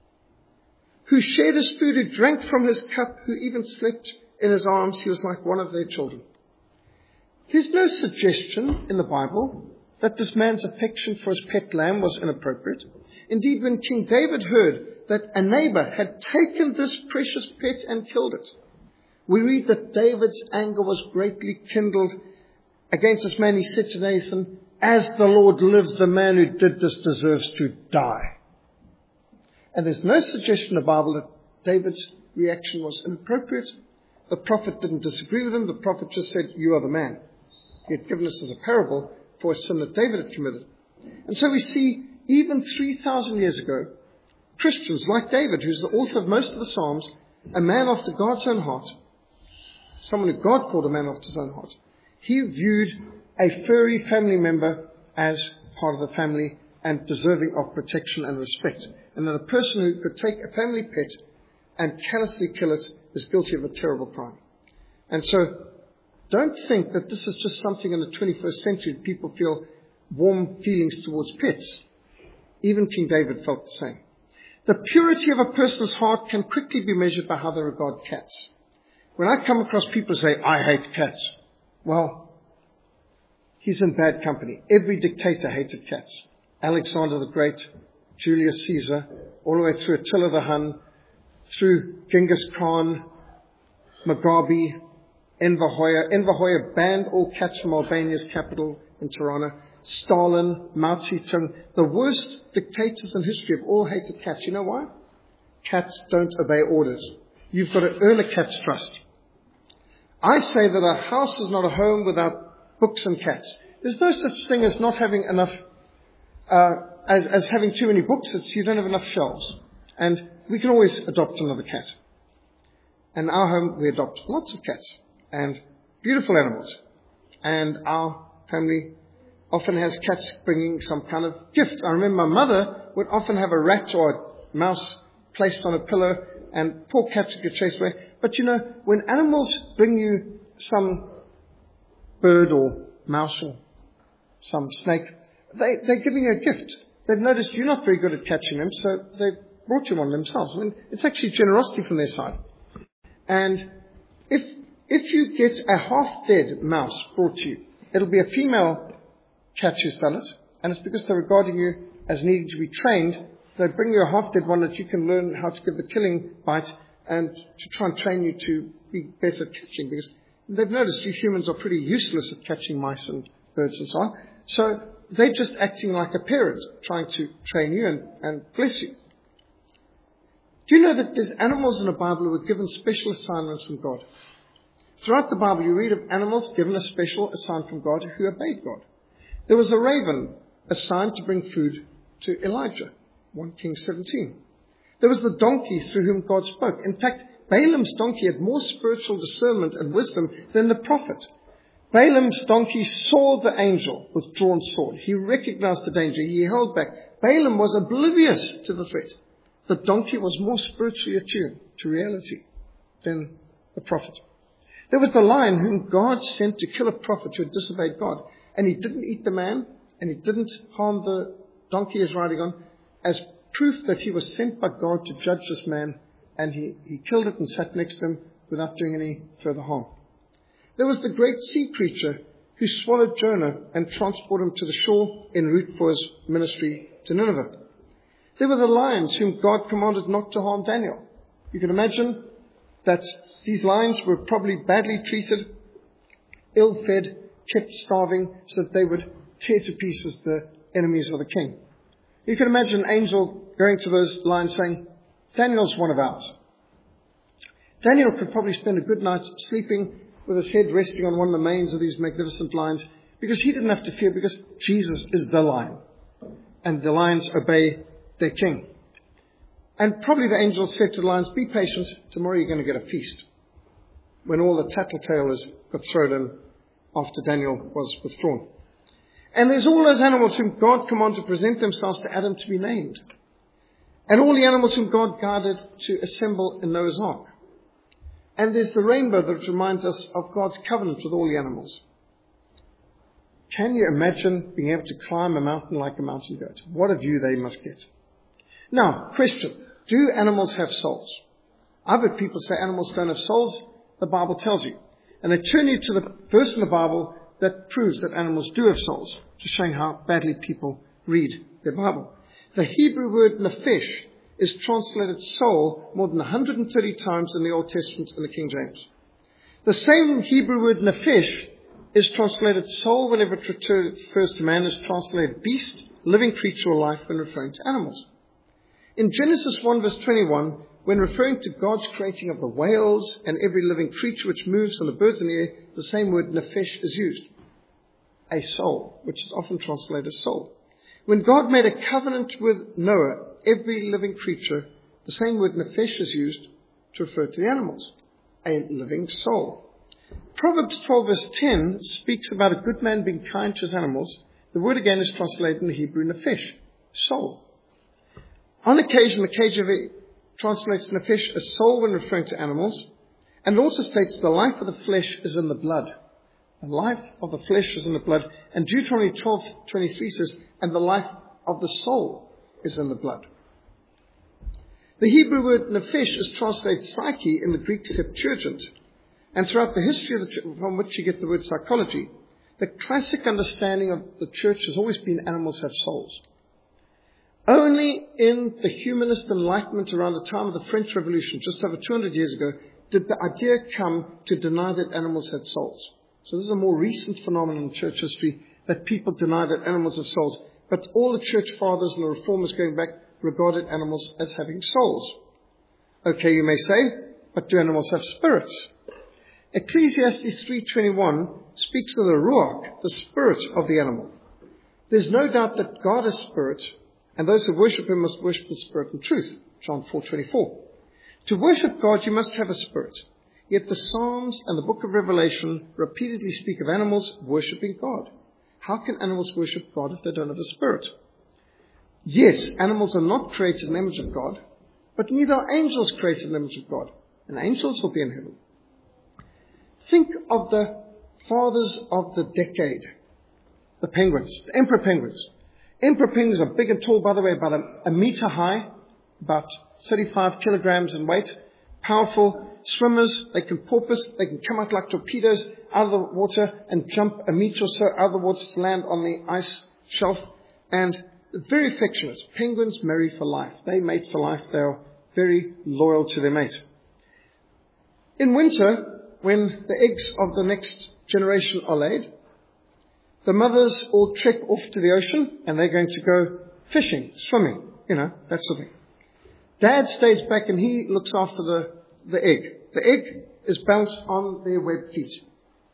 who shared his food, who drank from his cup, who even slept in his arms. He was like one of their children. There's no suggestion in the Bible that this man's affection for his pet lamb was inappropriate. Indeed, when King David heard that a neighbor had taken this precious pet and killed it, we read that David's anger was greatly kindled against this man. He said to Nathan, as the Lord lives, the man who did this deserves to die. And there's no suggestion in the Bible that David's reaction was inappropriate. The prophet didn't disagree with him. The prophet just said, you are the man. He had given us as a parable for a sin that David had committed. And so we see, even three thousand years ago, Christians like David, who's the author of most of the Psalms, a man after God's own heart, someone who God called a man after his own heart, he viewed a furry family member as part of the family and deserving of protection and respect. And that a person who could take a family pet and callously kill it is guilty of a terrible crime. And so, don't think that this is just something in the twenty-first century that people feel warm feelings towards pets. Even King David felt the same. The purity of a person's heart can quickly be measured by how they regard cats. When I come across people who say, I hate cats, well, he's in bad company. Every dictator hated cats. Alexander the Great, Julius Caesar, all the way through Attila the Hun, through Genghis Khan, Mugabe, Enver Hoxha. Enver Hoxha banned all cats from Albania's capital in Tirana. Stalin, Mao Zedong, the worst dictators in history have all hated cats. You know why? Cats don't obey orders. You've got to earn a cat's trust. I say that a house is not a home without books and cats. There's no such thing as not having enough, uh, as, as having too many books. It's you don't have enough shelves. And we can always adopt another cat. In our home, we adopt lots of cats and beautiful animals. And our family often has cats bringing some kind of gift. I remember my mother would often have a rat or a mouse placed on a pillow, and poor cats would get chased away. But you know, when animals bring you some bird or mouse or some snake, they, they're giving you a gift. They've noticed you're not very good at catching them, so they brought you one themselves. I mean, it's actually generosity from their side. And if if you get a half-dead mouse brought to you, it'll be a female cat who's done it, and it's because they're regarding you as needing to be trained. They bring you a half-dead one that you can learn how to give the killing bite and to try and train you to be better at catching, because they've noticed you humans are pretty useless at catching mice and birds and so on. So they're just acting like a parent, trying to train you and, and bless you. Do you know that there's animals in the Bible who were given special assignments from God? Throughout the Bible, you read of animals given a special assignment from God who obeyed God. There was a raven assigned to bring food to Elijah, First Kings seventeen. There was the donkey through whom God spoke. In fact, Balaam's donkey had more spiritual discernment and wisdom than the prophet. Balaam's donkey saw the angel with drawn sword. He recognized the danger. He held back. Balaam was oblivious to the threat. The donkey was more spiritually attuned to reality than the prophet. There was the lion whom God sent to kill a prophet who had disobeyed God. And he didn't eat the man, and he didn't harm the donkey he was riding on, as proof that he was sent by God to judge this man, and he, he killed it and sat next to him without doing any further harm. There was the great sea creature who swallowed Jonah and transported him to the shore en route for his ministry to Nineveh. There were the lions whom God commanded not to harm Daniel. You can imagine that these lions were probably badly treated, ill-fed, kept starving, so that they would tear to pieces the enemies of the king. You can imagine an angel going to those lions saying, Daniel's one of ours. Daniel could probably spend a good night sleeping with his head resting on one of the manes of these magnificent lions, because he didn't have to fear, because Jesus is the lion. And the lions obey their king. And probably the angel said to the lions, be patient, tomorrow you're going to get a feast. When all the tattletales got thrown in after Daniel was withdrawn. And there's all those animals whom God commanded to present themselves to Adam to be named. And all the animals whom God guided to assemble in Noah's Ark. And there's the rainbow that reminds us of God's covenant with all the animals. Can you imagine being able to climb a mountain like a mountain goat? What a view they must get. Now, question. Do animals have souls? I've heard people say animals don't have souls. The Bible tells you. And they turn you to the verse in the Bible that proves that animals do have souls, just showing how badly people read their Bible. The Hebrew word nephesh is translated soul more than one hundred thirty times in the Old Testament in the King James. The same Hebrew word nephesh is translated soul whenever it refers to man, is translated beast, living creature or life when referring to animals. In Genesis one verse twenty-one, when referring to God's creating of the whales and every living creature which moves and the birds in the air, the same word nephesh is used. A soul, which is often translated as soul. When God made a covenant with Noah, every living creature, the same word nephesh is used to refer to the animals. A living soul. Proverbs twelve verse ten speaks about a good man being kind to his animals. The word again is translated in the Hebrew nephesh, soul. On occasion, the K J V translates nephesh as soul when referring to animals, and it also states the life of the flesh is in the blood. The life of the flesh is in the blood. And Deuteronomy twelve twenty-three says, and the life of the soul is in the blood. The Hebrew word nephesh is translated psyche in the Greek Septuagint. And throughout the history of the church, from which you get the word psychology, the classic understanding of the church has always been animals have souls. Only in the humanist enlightenment around the time of the French Revolution, just over two hundred years ago, did the idea come to deny that animals had souls. So this is a more recent phenomenon in church history, that people deny that animals have souls. But all the church fathers and the reformers going back regarded animals as having souls. Okay, you may say, but do animals have spirits? Ecclesiastes three twenty-one speaks of the ruach, the spirit of the animal. There's no doubt that God is spirit, and those who worship him must worship in spirit and truth. John four twenty-four. To worship God, you must have a spirit. Yet the Psalms and the book of Revelation repeatedly speak of animals worshipping God. How can animals worship God if they don't have a spirit? Yes, animals are not created in the image of God, but neither are angels created in the image of God. And angels will be in heaven. Think of the fathers of the decade, the penguins, the emperor penguins. Emperor penguins are big and tall, by the way, about a, a meter high, about thirty-five kilograms in weight, powerful swimmers. They can porpoise, they can come out like torpedoes out of the water and jump a meter or so out of the water to land on the ice shelf. And very affectionate. Penguins marry for life. They mate for life. They are very loyal to their mate. In winter, when the eggs of the next generation are laid, the mothers all trek off to the ocean and they're going to go fishing, swimming, you know, that sort of thing. Dad stays back and he looks after the, the egg. The egg is balanced on their webbed feet.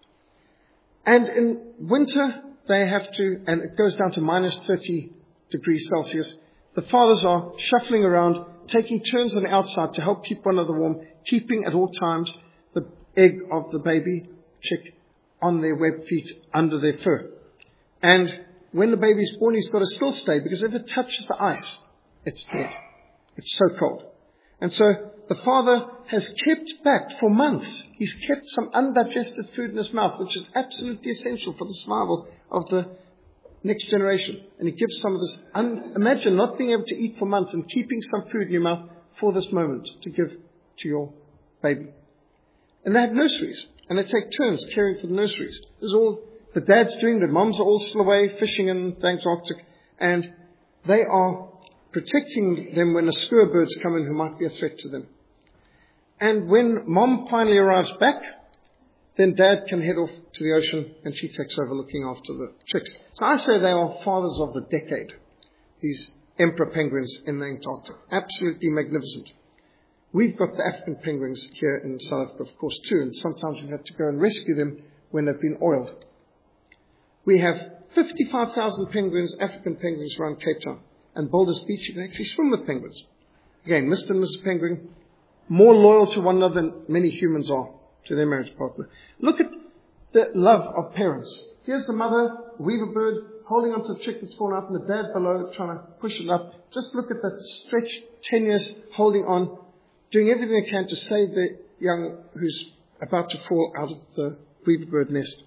And in winter, they have to, and it goes down to minus thirty degrees Celsius. The fathers are shuffling around, taking turns on the outside to help keep one another warm, keeping at all times the egg of the baby chick on their webbed feet under their fur. And when the baby's born, he's got to still stay, because if it touches the ice, it's dead. It's so cold. And so the father has kept back for months. He's kept some undigested food in his mouth, which is absolutely essential for the survival of the next generation. And he gives some of this. Un- Imagine not being able to eat for months and keeping some food in your mouth for this moment to give to your baby. And they have nurseries, and they take turns caring for the nurseries. This is all the dad's doing. The moms are all still away fishing in the Antarctic, and they are protecting them when the skua birds come in who might be a threat to them. And when mom finally arrives back, then dad can head off to the ocean and she takes over looking after the chicks. So I say they are fathers of the decade, these emperor penguins in the Antarctic. Absolutely magnificent. We've got the African penguins here in South Africa, of course, too, and sometimes we've had to go and rescue them when they've been oiled. We have fifty-five thousand penguins, African penguins, around Cape Town. And Boulders Beach, you can actually swim with penguins. Again, Mister and Missus Penguin, more loyal to one another than many humans are to their marriage partner. Look at the love of parents. Here's the mother, weaver bird, holding onto the chick that's fallen out, and the dad below trying to push it up. Just look at that stretched tenuous holding on, doing everything they can to save the young who's about to fall out of the weaver bird nest.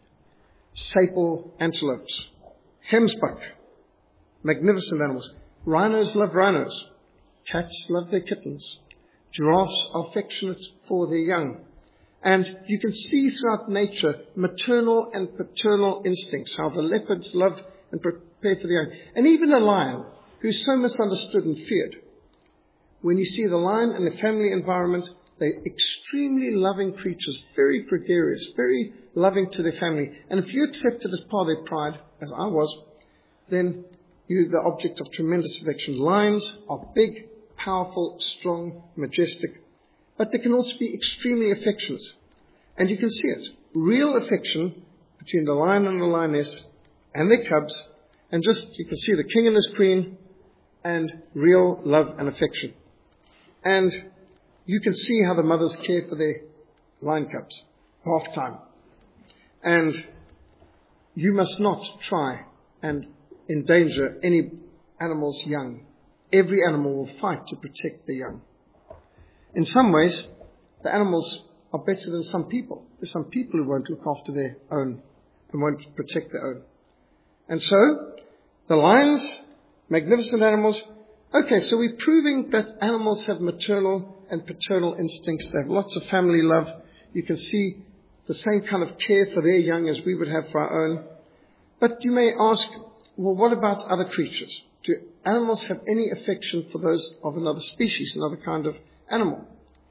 Sable antelopes, hemsbuck, magnificent animals. Rhinos love rhinos. Cats love their kittens. Giraffes are affectionate for their young. And you can see throughout nature maternal and paternal instincts, how the leopards love and prepare for the young. And even a lion, who's so misunderstood and feared. When you see the lion in the family environment, they're extremely loving creatures, very gregarious, very loving to their family. And if you accept it as part of their pride, as I was, then you're the object of tremendous affection. Lions are big, powerful, strong, majestic, but they can also be extremely affectionate. And you can see it. Real affection between the lion and the lioness and their cubs, and just, you can see the king and his queen, and real love and affection. And you can see how the mothers care for their lion cubs, half time. And you must not try and endanger any animal's young. Every animal will fight to protect the young. In some ways, the animals are better than some people. There's some people who won't look after their own and won't protect their own. And so, the lions, magnificent animals. Okay, so we're proving that animals have maternal and paternal instincts. They have lots of family love. You can see the same kind of care for their young as we would have for our own. But you may ask, well, what about other creatures? Do animals have any affection for those of another species, another kind of animal?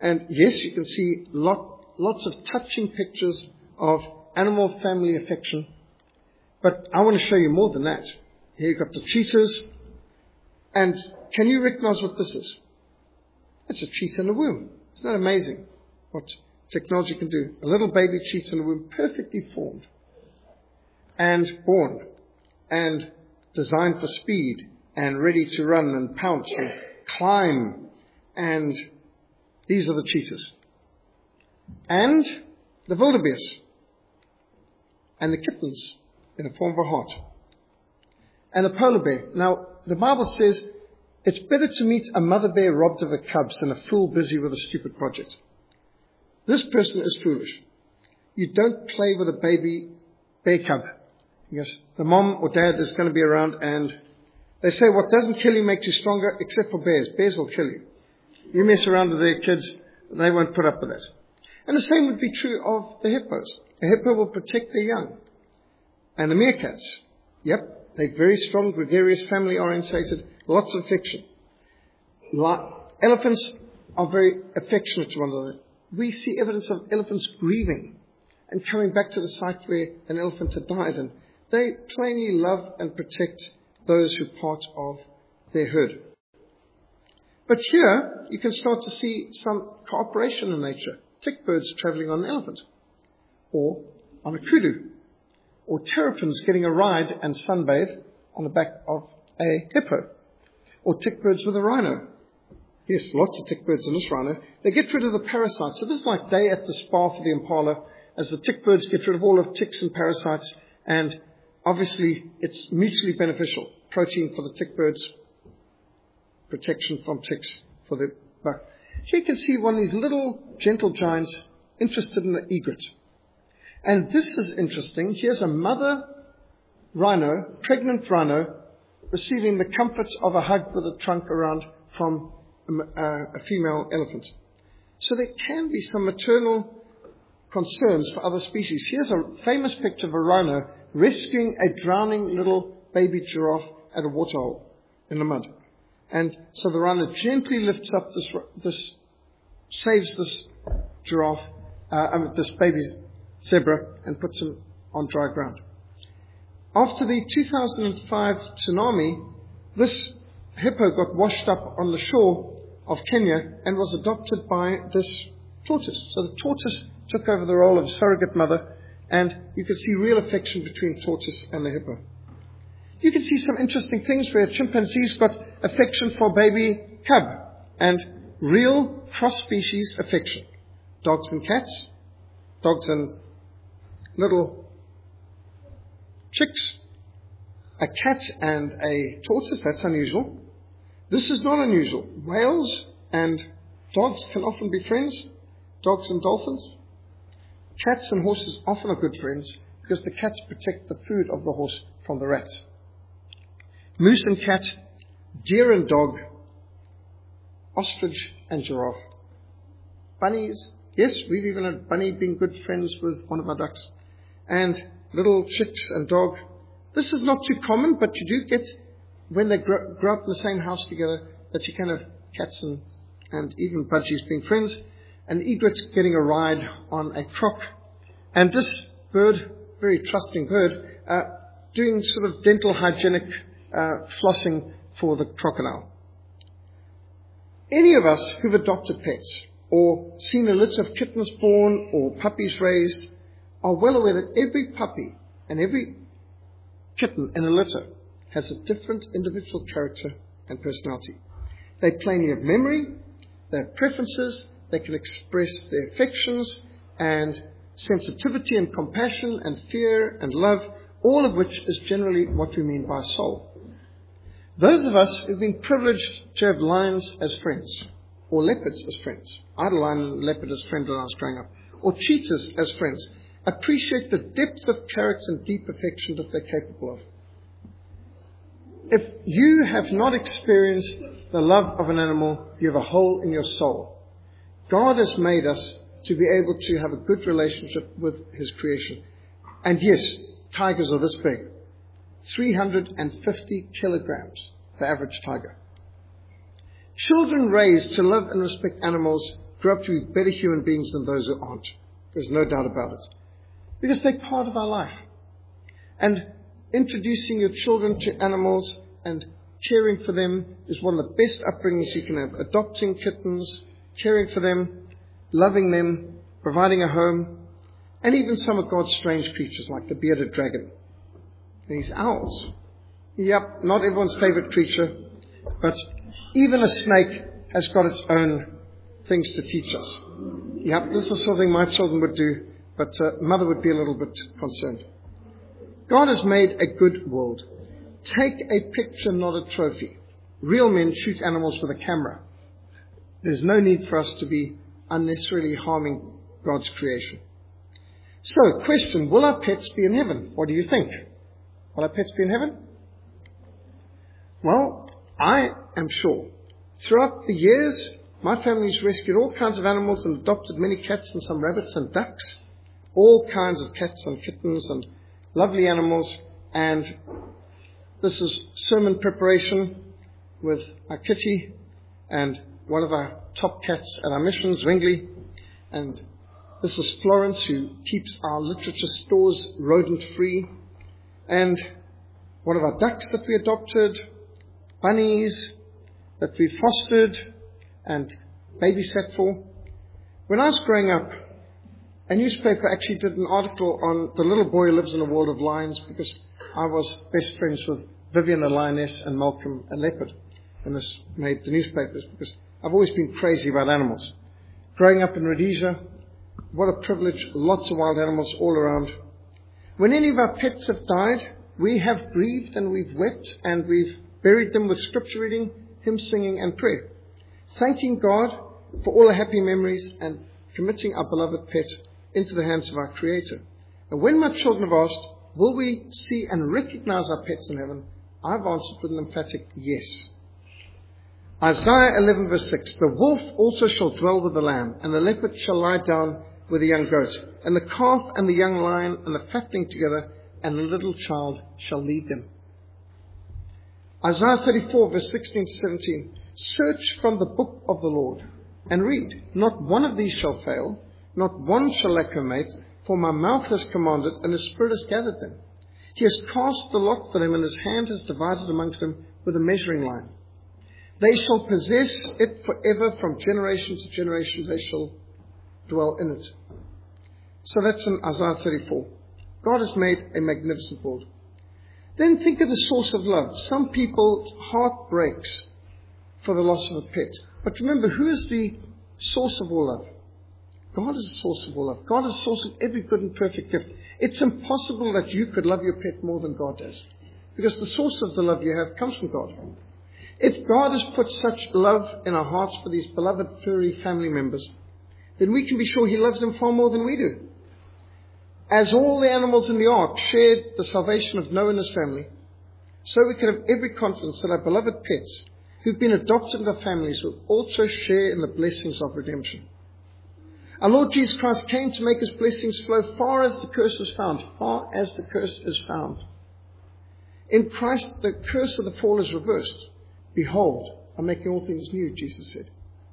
And yes, you can see lot, lots of touching pictures of animal family affection. But I want to show you more than that. Here you've got the cheetahs. And can you recognize what this is? It's a cheetah in a womb. Isn't that amazing what technology can do? A little baby cheetah in a womb, perfectly formed and born and designed for speed and ready to run and pounce and climb. And these are the cheetahs. And the wildebeest. And the kittens in the form of a heart. And a polar bear. Now, the Bible says it's better to meet a mother bear robbed of her cubs than a fool busy with a stupid project. This person is foolish. You don't play with a baby bear cub. Because the mom or dad is going to be around, and they say what doesn't kill you makes you stronger, except for bears. Bears will kill you. You mess around with their kids, they won't put up with that. And the same would be true of the hippos. A hippo will protect their young. And the meerkats, yep, they're very strong, gregarious, family-orientated, lots of affection. Elephants are very affectionate to one another. We see evidence of elephants grieving and coming back to the site where an elephant had died. And they plainly love and protect those who are part of their herd. But here, you can start to see some cooperation in nature. Tick birds traveling on an elephant, or on a kudu, or terrapins getting a ride and sunbathe on the back of a hippo, or tick birds with a rhino. Yes, lots of tick birds in this rhino. They get rid of the parasites. So this is like day at the spa for the impala, as the tick birds get rid of all of ticks and parasites, and obviously it's mutually beneficial. Protein for the tick birds, protection from ticks for the buck. Here you can see one of these little gentle giants interested in the egret. And this is interesting. Here's a mother rhino, pregnant rhino, receiving the comforts of a hug with a trunk around from a, a female elephant. So there can be some maternal concerns for other species. Here's a famous picture of a rhino rescuing a drowning little baby giraffe at a waterhole in the mud. And so the rhino gently lifts up this, this saves this giraffe, uh, I mean, this baby zebra, and puts him on dry ground. After the two thousand five tsunami, this hippo got washed up on the shore of Kenya and was adopted by this tortoise. So the tortoise took over the role of surrogate mother, and you can see real affection between tortoise and the hippo. You can see some interesting things where chimpanzees got affection for baby cub and real cross-species affection. Dogs and cats, dogs and little chicks, a cat and a tortoise, that's unusual. This is not unusual. Whales and dogs can often be friends, dogs and dolphins. Cats and horses often are good friends because the cats protect the food of the horse from the rats. Moose and cat, deer and dog, ostrich and giraffe. Bunnies, yes, we've even had bunny being good friends with one of our ducks. And little chicks and dog. This is not too common, but you do get, when they grow, grow up in the same house together, that you can have cats and, and even budgies being friends. An egret getting a ride on a croc. And this bird, very trusting bird, uh, doing sort of dental hygienic uh, flossing for the crocodile. Any of us who've adopted pets or seen a litter of kittens born or puppies raised are well aware that every puppy and every kitten in a litter has a different individual character and personality. They plainly have memory, they have preferences, they can express their affections and sensitivity and compassion and fear and love, all of which is generally what we mean by soul. Those of us who've been privileged to have lions as friends, or leopards as friends, I had a lion and leopard as friends when I was growing up, or cheetahs as friends, appreciate the depth of character and deep affection that they're capable of. If you have not experienced the love of an animal, you have a hole in your soul. God has made us to be able to have a good relationship with His creation. And yes, tigers are this big. three hundred fifty kilograms, the average tiger. Children raised to love and respect animals grow up to be better human beings than those who aren't. There's no doubt about it. Because they're part of our life. And introducing your children to animals and caring for them is one of the best upbringings you can have. Adopting kittens, caring for them, loving them, providing a home, and even some of God's strange creatures like the bearded dragon. These owls. Yep, not everyone's favorite creature, but even a snake has got its own things to teach us. Yep, this is something my children would do, but uh, mother would be a little bit concerned. God has made a good world. Take a picture, not a trophy. Real men shoot animals with a camera. There's no need for us to be unnecessarily harming God's creation. So, question, will our pets be in heaven? What do you think? Will our pets be in heaven? Well, I am sure. Throughout the years, my family's rescued all kinds of animals and adopted many cats and some rabbits and ducks. All kinds of cats and kittens and lovely animals. And this is sermon preparation with our kitty and one of our top cats at our missions, Ringley. And this is Florence, who keeps our literature stores rodent-free. And one of our ducks that we adopted, bunnies that we fostered and babysat for. When I was growing up, a newspaper actually did an article on the little boy who lives in a world of lions, because I was best friends with Vivian, a lioness, and Malcolm, a leopard. And this made the newspapers because I've always been crazy about animals. Growing up in Rhodesia, what a privilege, lots of wild animals all around. When any of our pets have died, we have grieved and we've wept and we've buried them with scripture reading, hymn singing and prayer, thanking God for all the happy memories and committing our beloved pet into the hands of our Creator. And when my children have asked, will we see and recognize our pets in heaven? I've answered with an emphatic yes. Isaiah eleven verse six, the wolf also shall dwell with the lamb, and the leopard shall lie down with the young goat, and the calf and the young lion and the fatling together, and the little child shall lead them. Isaiah thirty-four verse sixteen to seventeen, search from the book of the Lord and read. Not one of these shall fail, not one shall lack a mate, for my mouth has commanded, and his spirit has gathered them. He has cast the lot for them, and his hand has divided amongst them with a measuring line. They shall possess it forever, from generation to generation they shall dwell in it. So that's in Isaiah thirty-four. God has made a magnificent world. Then think of the source of love. Some people's heart breaks for the loss of a pet. But remember, who is the source of all love? God is the source of all love. God is the source of every good and perfect gift. It's impossible that you could love your pet more than God does, because the source of the love you have comes from God. If God has put such love in our hearts for these beloved furry family members, then we can be sure He loves them far more than we do. As all the animals in the ark shared the salvation of Noah and his family, so we can have every confidence that our beloved pets, who've been adopted into our families, will also share in the blessings of redemption. Our Lord Jesus Christ came to make His blessings flow far as the curse is found, far as the curse is found. In Christ, the curse of the fall is reversed. Behold, I'm making all things new, Jesus said.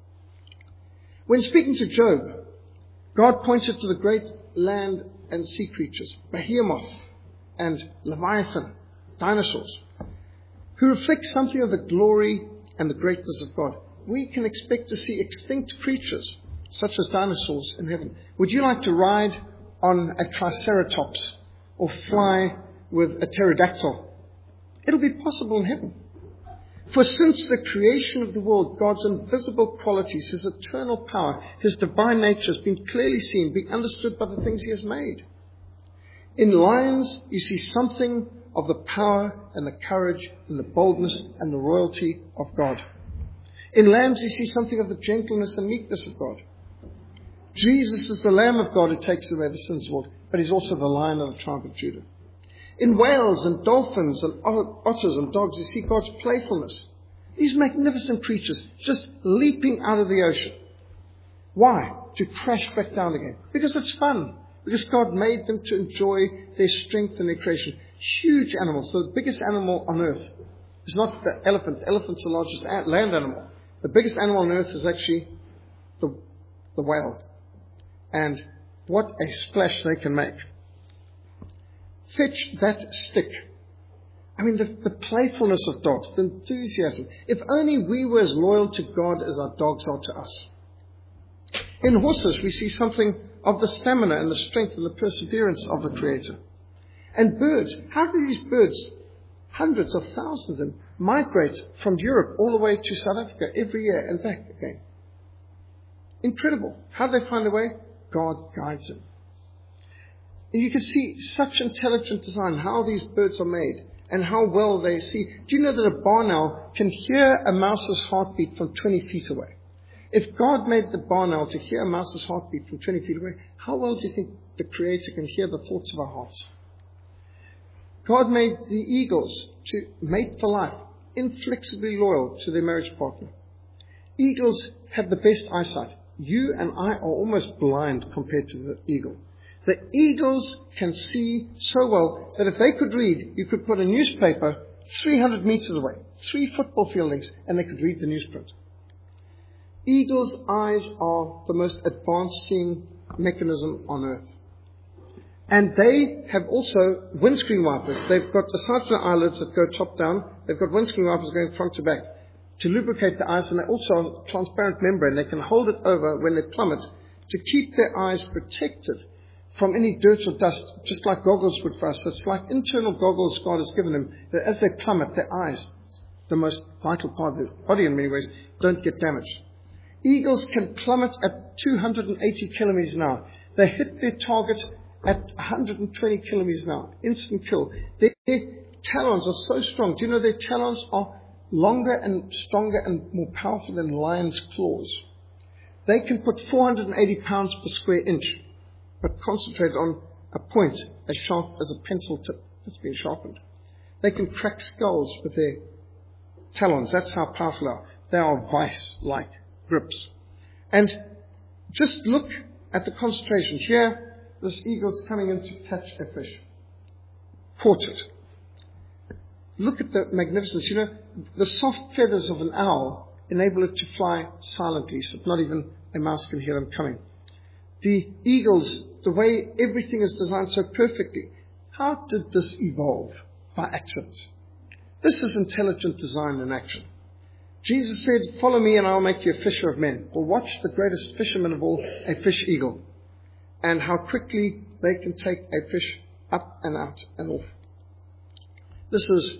When speaking to Job, God pointed to the great land and sea creatures, Behemoth and Leviathan, dinosaurs, who reflect something of the glory and the greatness of God. We can expect to see extinct creatures, such as dinosaurs, in heaven. Would you like to ride on a triceratops or fly with a pterodactyl? It'll be possible in heaven. For since the creation of the world, God's invisible qualities, His eternal power, His divine nature has been clearly seen, being understood by the things He has made. In lions, you see something of the power and the courage and the boldness and the royalty of God. In lambs, you see something of the gentleness and meekness of God. Jesus is the Lamb of God who takes away the sins of the world, but He's also the Lion of the tribe of Judah. In whales and dolphins and otters and dogs, you see God's playfulness. These magnificent creatures just leaping out of the ocean. Why? To crash back down again. Because it's fun. Because God made them to enjoy their strength and their creation. Huge animals. The biggest animal on earth is not the elephant. The elephant's the largest land animal. The biggest animal on earth is actually the the whale. And what a splash they can make. Fetch that stick. I mean, the, the playfulness of dogs, the enthusiasm. If only we were as loyal to God as our dogs are to us. In horses, we see something of the stamina and the strength and the perseverance of the Creator. And birds, how do these birds, hundreds of thousands of them, migrate from Europe all the way to South Africa every year and back again? Incredible. How do they find a way? God guides them. And you can see such intelligent design, how these birds are made and how well they see. Do you know that a barn owl can hear a mouse's heartbeat from twenty feet away? If God made the barn owl to hear a mouse's heartbeat from twenty feet away, how well do you think the Creator can hear the thoughts of our hearts? God made the eagles to mate for life, inflexibly loyal to their marriage partner. Eagles have the best eyesight. You and I are almost blind compared to the eagle. The eagles can see so well that if they could read, you could put a newspaper three hundred meters away, three football field lengths, and they could read the newsprint. Eagles' eyes are the most advanced seeing mechanism on earth. And they have also windscreen wipers. They've got, aside from the eyelids that go top down, they've got windscreen wipers going front to back to lubricate the eyes, and they also have a transparent membrane. They can hold it over when they plummet to keep their eyes protected from any dirt or dust, just like goggles would for us. So it's like internal goggles God has given them, that as they plummet, their eyes, the most vital part of their body in many ways, don't get damaged. Eagles can plummet at two hundred eighty kilometers an hour. They hit their target at one hundred twenty kilometers an hour. Instant kill. Their talons are so strong. Do you know their talons are longer and stronger and more powerful than lions' claws? They can put four hundred eighty pounds per square inch, but concentrate on a point as sharp as a pencil tip that's been sharpened. They can crack skulls with their talons. That's how powerful they are. They are vice-like grips. And just look at the concentration. Here, this eagle's coming in to catch a fish. Caught it. Look at the magnificence. You know, the soft feathers of an owl enable it to fly silently, so not even a mouse can hear them coming. The eagles, the way everything is designed so perfectly, how did this evolve? By accident. This is intelligent design in action. Jesus said, "Follow me and I'll make you a fisher of men." Well, watch the greatest fisherman of all, a fish eagle, and how quickly they can take a fish up and out and off. This is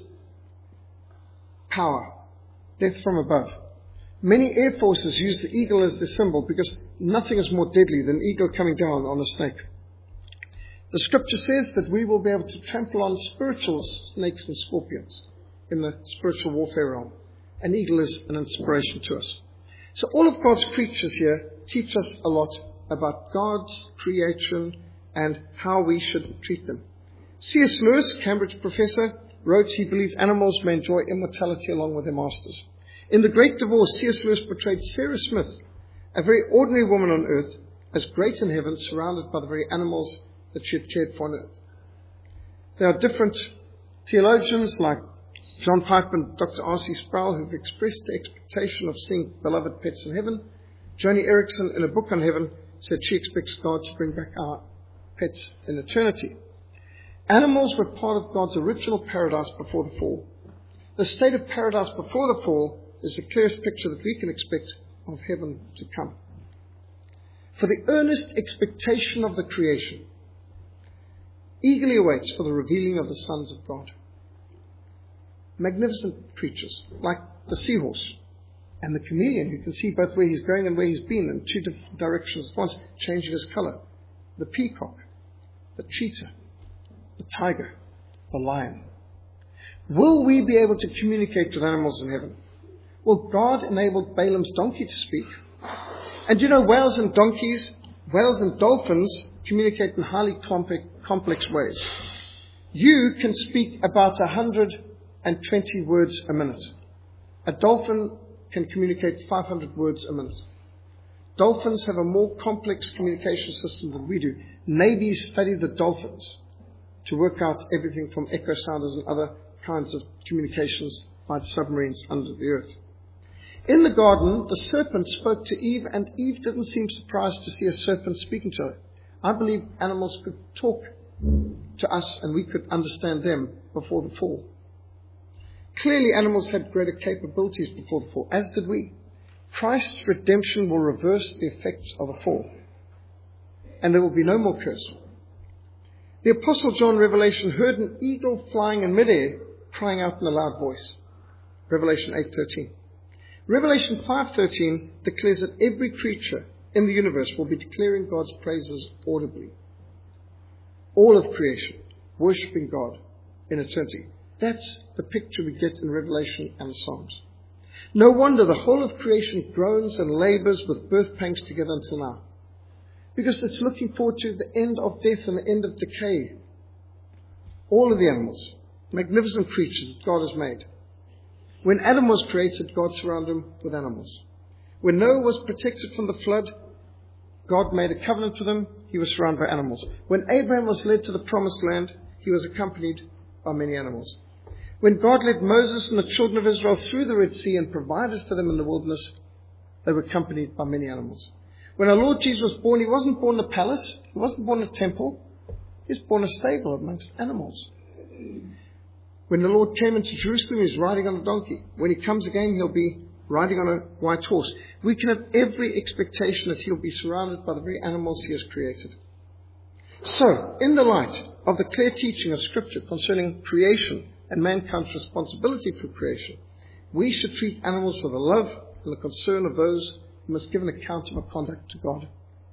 power, death from above. Many air forces use the eagle as their symbol because nothing is more deadly than an eagle coming down on a snake. The scripture says that we will be able to trample on spiritual snakes and scorpions in the spiritual warfare realm. An eagle is an inspiration to us. So all of God's creatures here teach us a lot about God's creation and how we should treat them. C S Lewis, Cambridge professor, wrote he believes animals may enjoy immortality along with their masters. In The Great Divorce, C S Lewis portrayed Sarah Smith, a very ordinary woman on earth, as great in heaven, surrounded by the very animals that she had cared for on earth. There are different theologians like John Piper and Doctor R C Sproul who've expressed the expectation of seeing beloved pets in heaven. Joni Erickson, in a book on heaven, said she expects God to bring back our pets in eternity. Animals were part of God's original paradise before the fall. The state of paradise before the fall is the clearest picture that we can expect of heaven to come. For the earnest expectation of the creation eagerly awaits for the revealing of the sons of God. Magnificent creatures like the seahorse and the chameleon, who can see both where he's going and where he's been in two different directions at once, changing his color. The peacock, the cheetah, the tiger, the lion. Will we be able to communicate with animals in heaven? Well, God enabled Balaam's donkey to speak. And you know, whales and donkeys, whales and dolphins communicate in highly complex, complex ways. You can speak about one hundred twenty words a minute. A dolphin can communicate five hundred words a minute. Dolphins have a more complex communication system than we do. Navies study the dolphins to work out everything from echo sounders and other kinds of communications by submarines under the earth. In the garden, the serpent spoke to Eve, and Eve didn't seem surprised to see a serpent speaking to her. I believe animals could talk to us and we could understand them before the fall. Clearly, animals had greater capabilities before the fall, as did we. Christ's redemption will reverse the effects of the fall, and there will be no more curse. The Apostle John, Revelation, heard an eagle flying in midair, crying out in a loud voice. Revelation eight thirteen. Revelation five thirteen declares that every creature in the universe will be declaring God's praises audibly. All of creation worshipping God in eternity. That's the picture we get in Revelation and the Psalms. No wonder the whole of creation groans and labors with birth pangs together until now. Because it's looking forward to the end of death and the end of decay. All of the animals, magnificent creatures that God has made. When Adam was created, God surrounded him with animals. When Noah was protected from the flood, God made a covenant with him. He was surrounded by animals. When Abraham was led to the promised land, he was accompanied by many animals. When God led Moses and the children of Israel through the Red Sea and provided for them in the wilderness, they were accompanied by many animals. When our Lord Jesus was born, he wasn't born in a palace. He wasn't born in a temple. He was born in a stable amongst animals. When the Lord came into Jerusalem, he was riding on a donkey. When he comes again, he'll be riding on a white horse. We can have every expectation that he'll be surrounded by the very animals he has created. So, in the light of the clear teaching of Scripture concerning creation and mankind's responsibility for creation, we should treat animals with the love and the concern of those who must give an account of our conduct to God.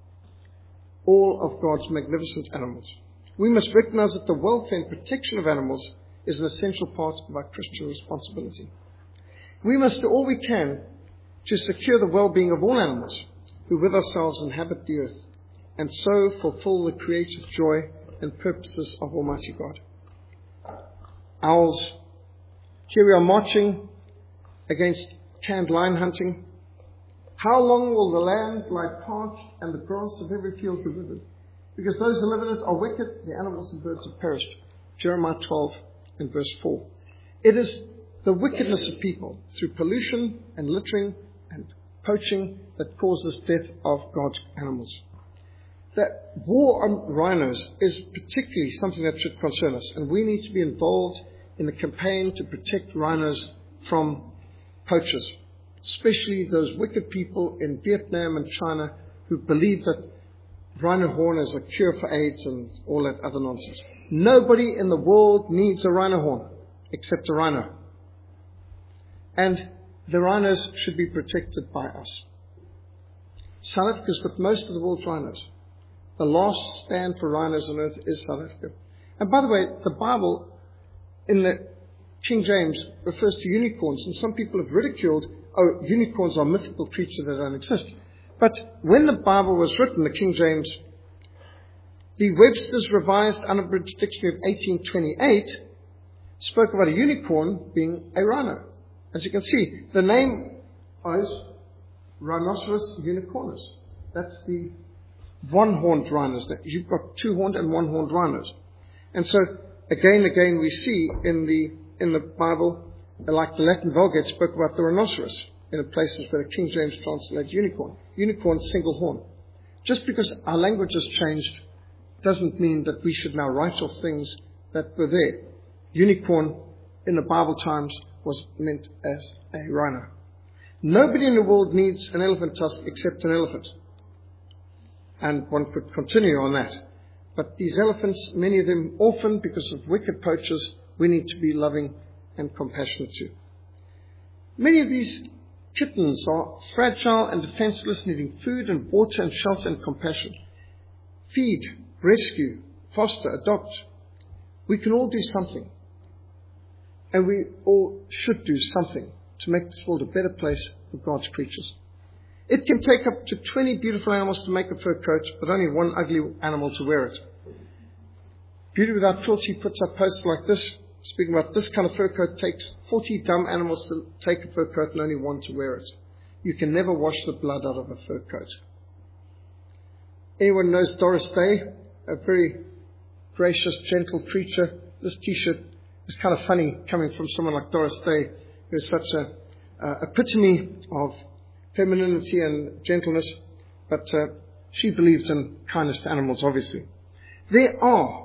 All of God's magnificent animals. We must recognize that the welfare and protection of animals is an essential part of our Christian responsibility. We must do all we can to secure the well-being of all animals who with ourselves inhabit the earth, and so fulfill the creative joy and purposes of Almighty God. Owls. Here we are marching against canned lion hunting. How long will the land lie parched and the grass of every field be withered? Because those who live in it are wicked, the animals and birds have perished. Jeremiah twelve and verse four. It is the wickedness of people through pollution and littering and poaching that causes death of God's animals. The war on rhinos is particularly something that should concern us, and we need to be involved in the campaign to protect rhinos from poachers, especially those wicked people in Vietnam and China who believe that rhino horn is a cure for AIDS and all that other nonsense. Nobody in the world needs a rhino horn except a rhino. And the rhinos should be protected by us. South Africa's got most of the world's rhinos. The last stand for rhinos on earth is South Africa. And by the way, the Bible in the King James refers to unicorns, and some people have ridiculed, oh, unicorns are mythical creatures that don't exist. But when the Bible was written, the King James, the Webster's Revised Unabridged Dictionary of eighteen twenty-eight spoke about a unicorn being a rhino. As you can see, the name is Rhinoceros unicornus. That's the one-horned rhinos. You've got two-horned and one-horned rhinos. And so, again and again, we see in the in the Bible, like the Latin Vulgate spoke about the rhinoceros in the places where the King James translates unicorn. Unicorn, single horn. Just because our language has changed doesn't mean that we should now write off things that were there. Unicorn in the Bible times was meant as a rhino. Nobody in the world needs an elephant tusk except an elephant. And one could continue on that. But these elephants, many of them orphaned because of wicked poachers, we need to be loving and compassionate to. Many of these kittens are fragile and defenseless, needing food and water and shelter and compassion. Feed, rescue, foster, adopt. We can all do something. And we all should do something to make this world a better place for God's creatures. It can take up to twenty beautiful animals to make a fur coat, but only one ugly animal to wear it. Beauty Without Cruelty puts up posts like this, speaking about this kind of fur coat takes forty dumb animals to take a fur coat and only one to wear it. You can never wash the blood out of a fur coat. Anyone knows Doris Day, a very gracious, gentle creature? This t-shirt is kind of funny coming from someone like Doris Day, who is such a uh, epitome of femininity and gentleness, but uh, she believes in kindness to animals, obviously. There are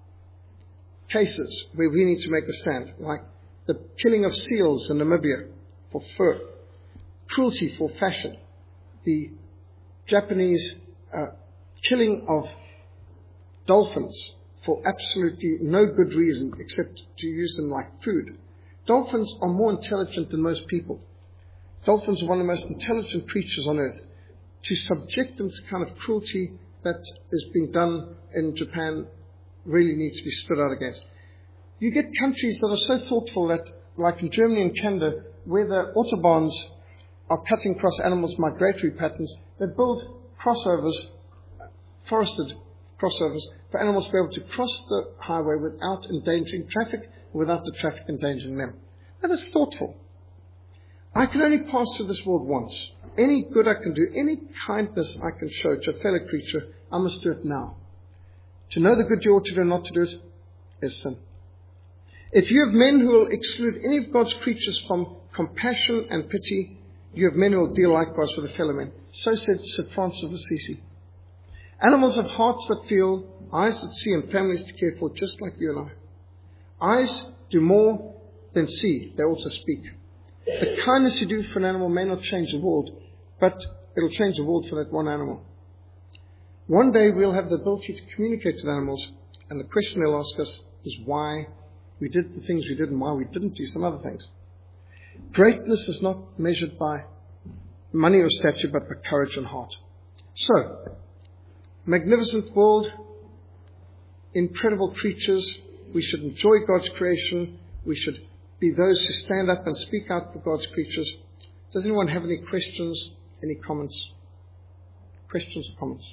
cases where we need to make a stand, like the killing of seals in Namibia for fur, cruelty for fashion, the Japanese uh, killing of dolphins for absolutely no good reason except to use them like food. Dolphins are more intelligent than most people. Dolphins are one of the most intelligent creatures on earth. To subject them to kind of cruelty that is being done in Japan really needs to be stood out against. You get countries that are so thoughtful that, like in Germany and Canada, where the autobahns are cutting across animals' migratory patterns, they build crossovers, forested crossovers, for animals to be able to cross the highway without endangering traffic, without the traffic endangering them. That is thoughtful. I can only pass through this world once. Any good I can do, any kindness I can show to a fellow creature, I must do it now. To know the good you ought to do and not to do it is sin. If you have men who will exclude any of God's creatures from compassion and pity, you have men who will deal likewise with their fellow men. So said Sir Francis of Assisi. Animals have hearts that feel, eyes that see, and families to care for, just like you and I. Eyes do more than see, they also speak. The kindness you do for an animal may not change the world, but it'll change the world for that one animal. One day we'll have the ability to communicate with animals, and the question they'll ask us is why we did the things we did and why we didn't do some other things. Greatness is not measured by money or stature, but by courage and heart. So, magnificent world, incredible creatures. We should enjoy God's creation. We should be those who stand up and speak out for God's creatures. Does anyone have any questions, any comments? Questions or comments?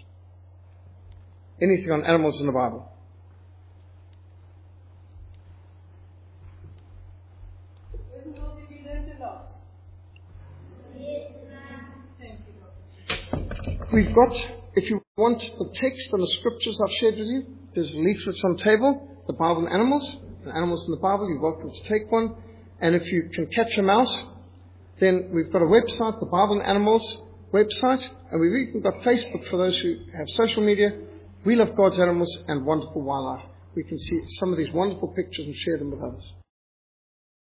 Anything on animals in the Bible? We've got, if you want the text and the scriptures I've shared with you, there's leaflets on the table, the Bible and animals. The animals in the Bible, you're welcome to take one. And if you can catch a mouse, then we've got a website, the Bible and Animals website, and we've even got Facebook for those who have social media. We Love God's Animals and Wonderful Wildlife. We can see some of these wonderful pictures and share them with others.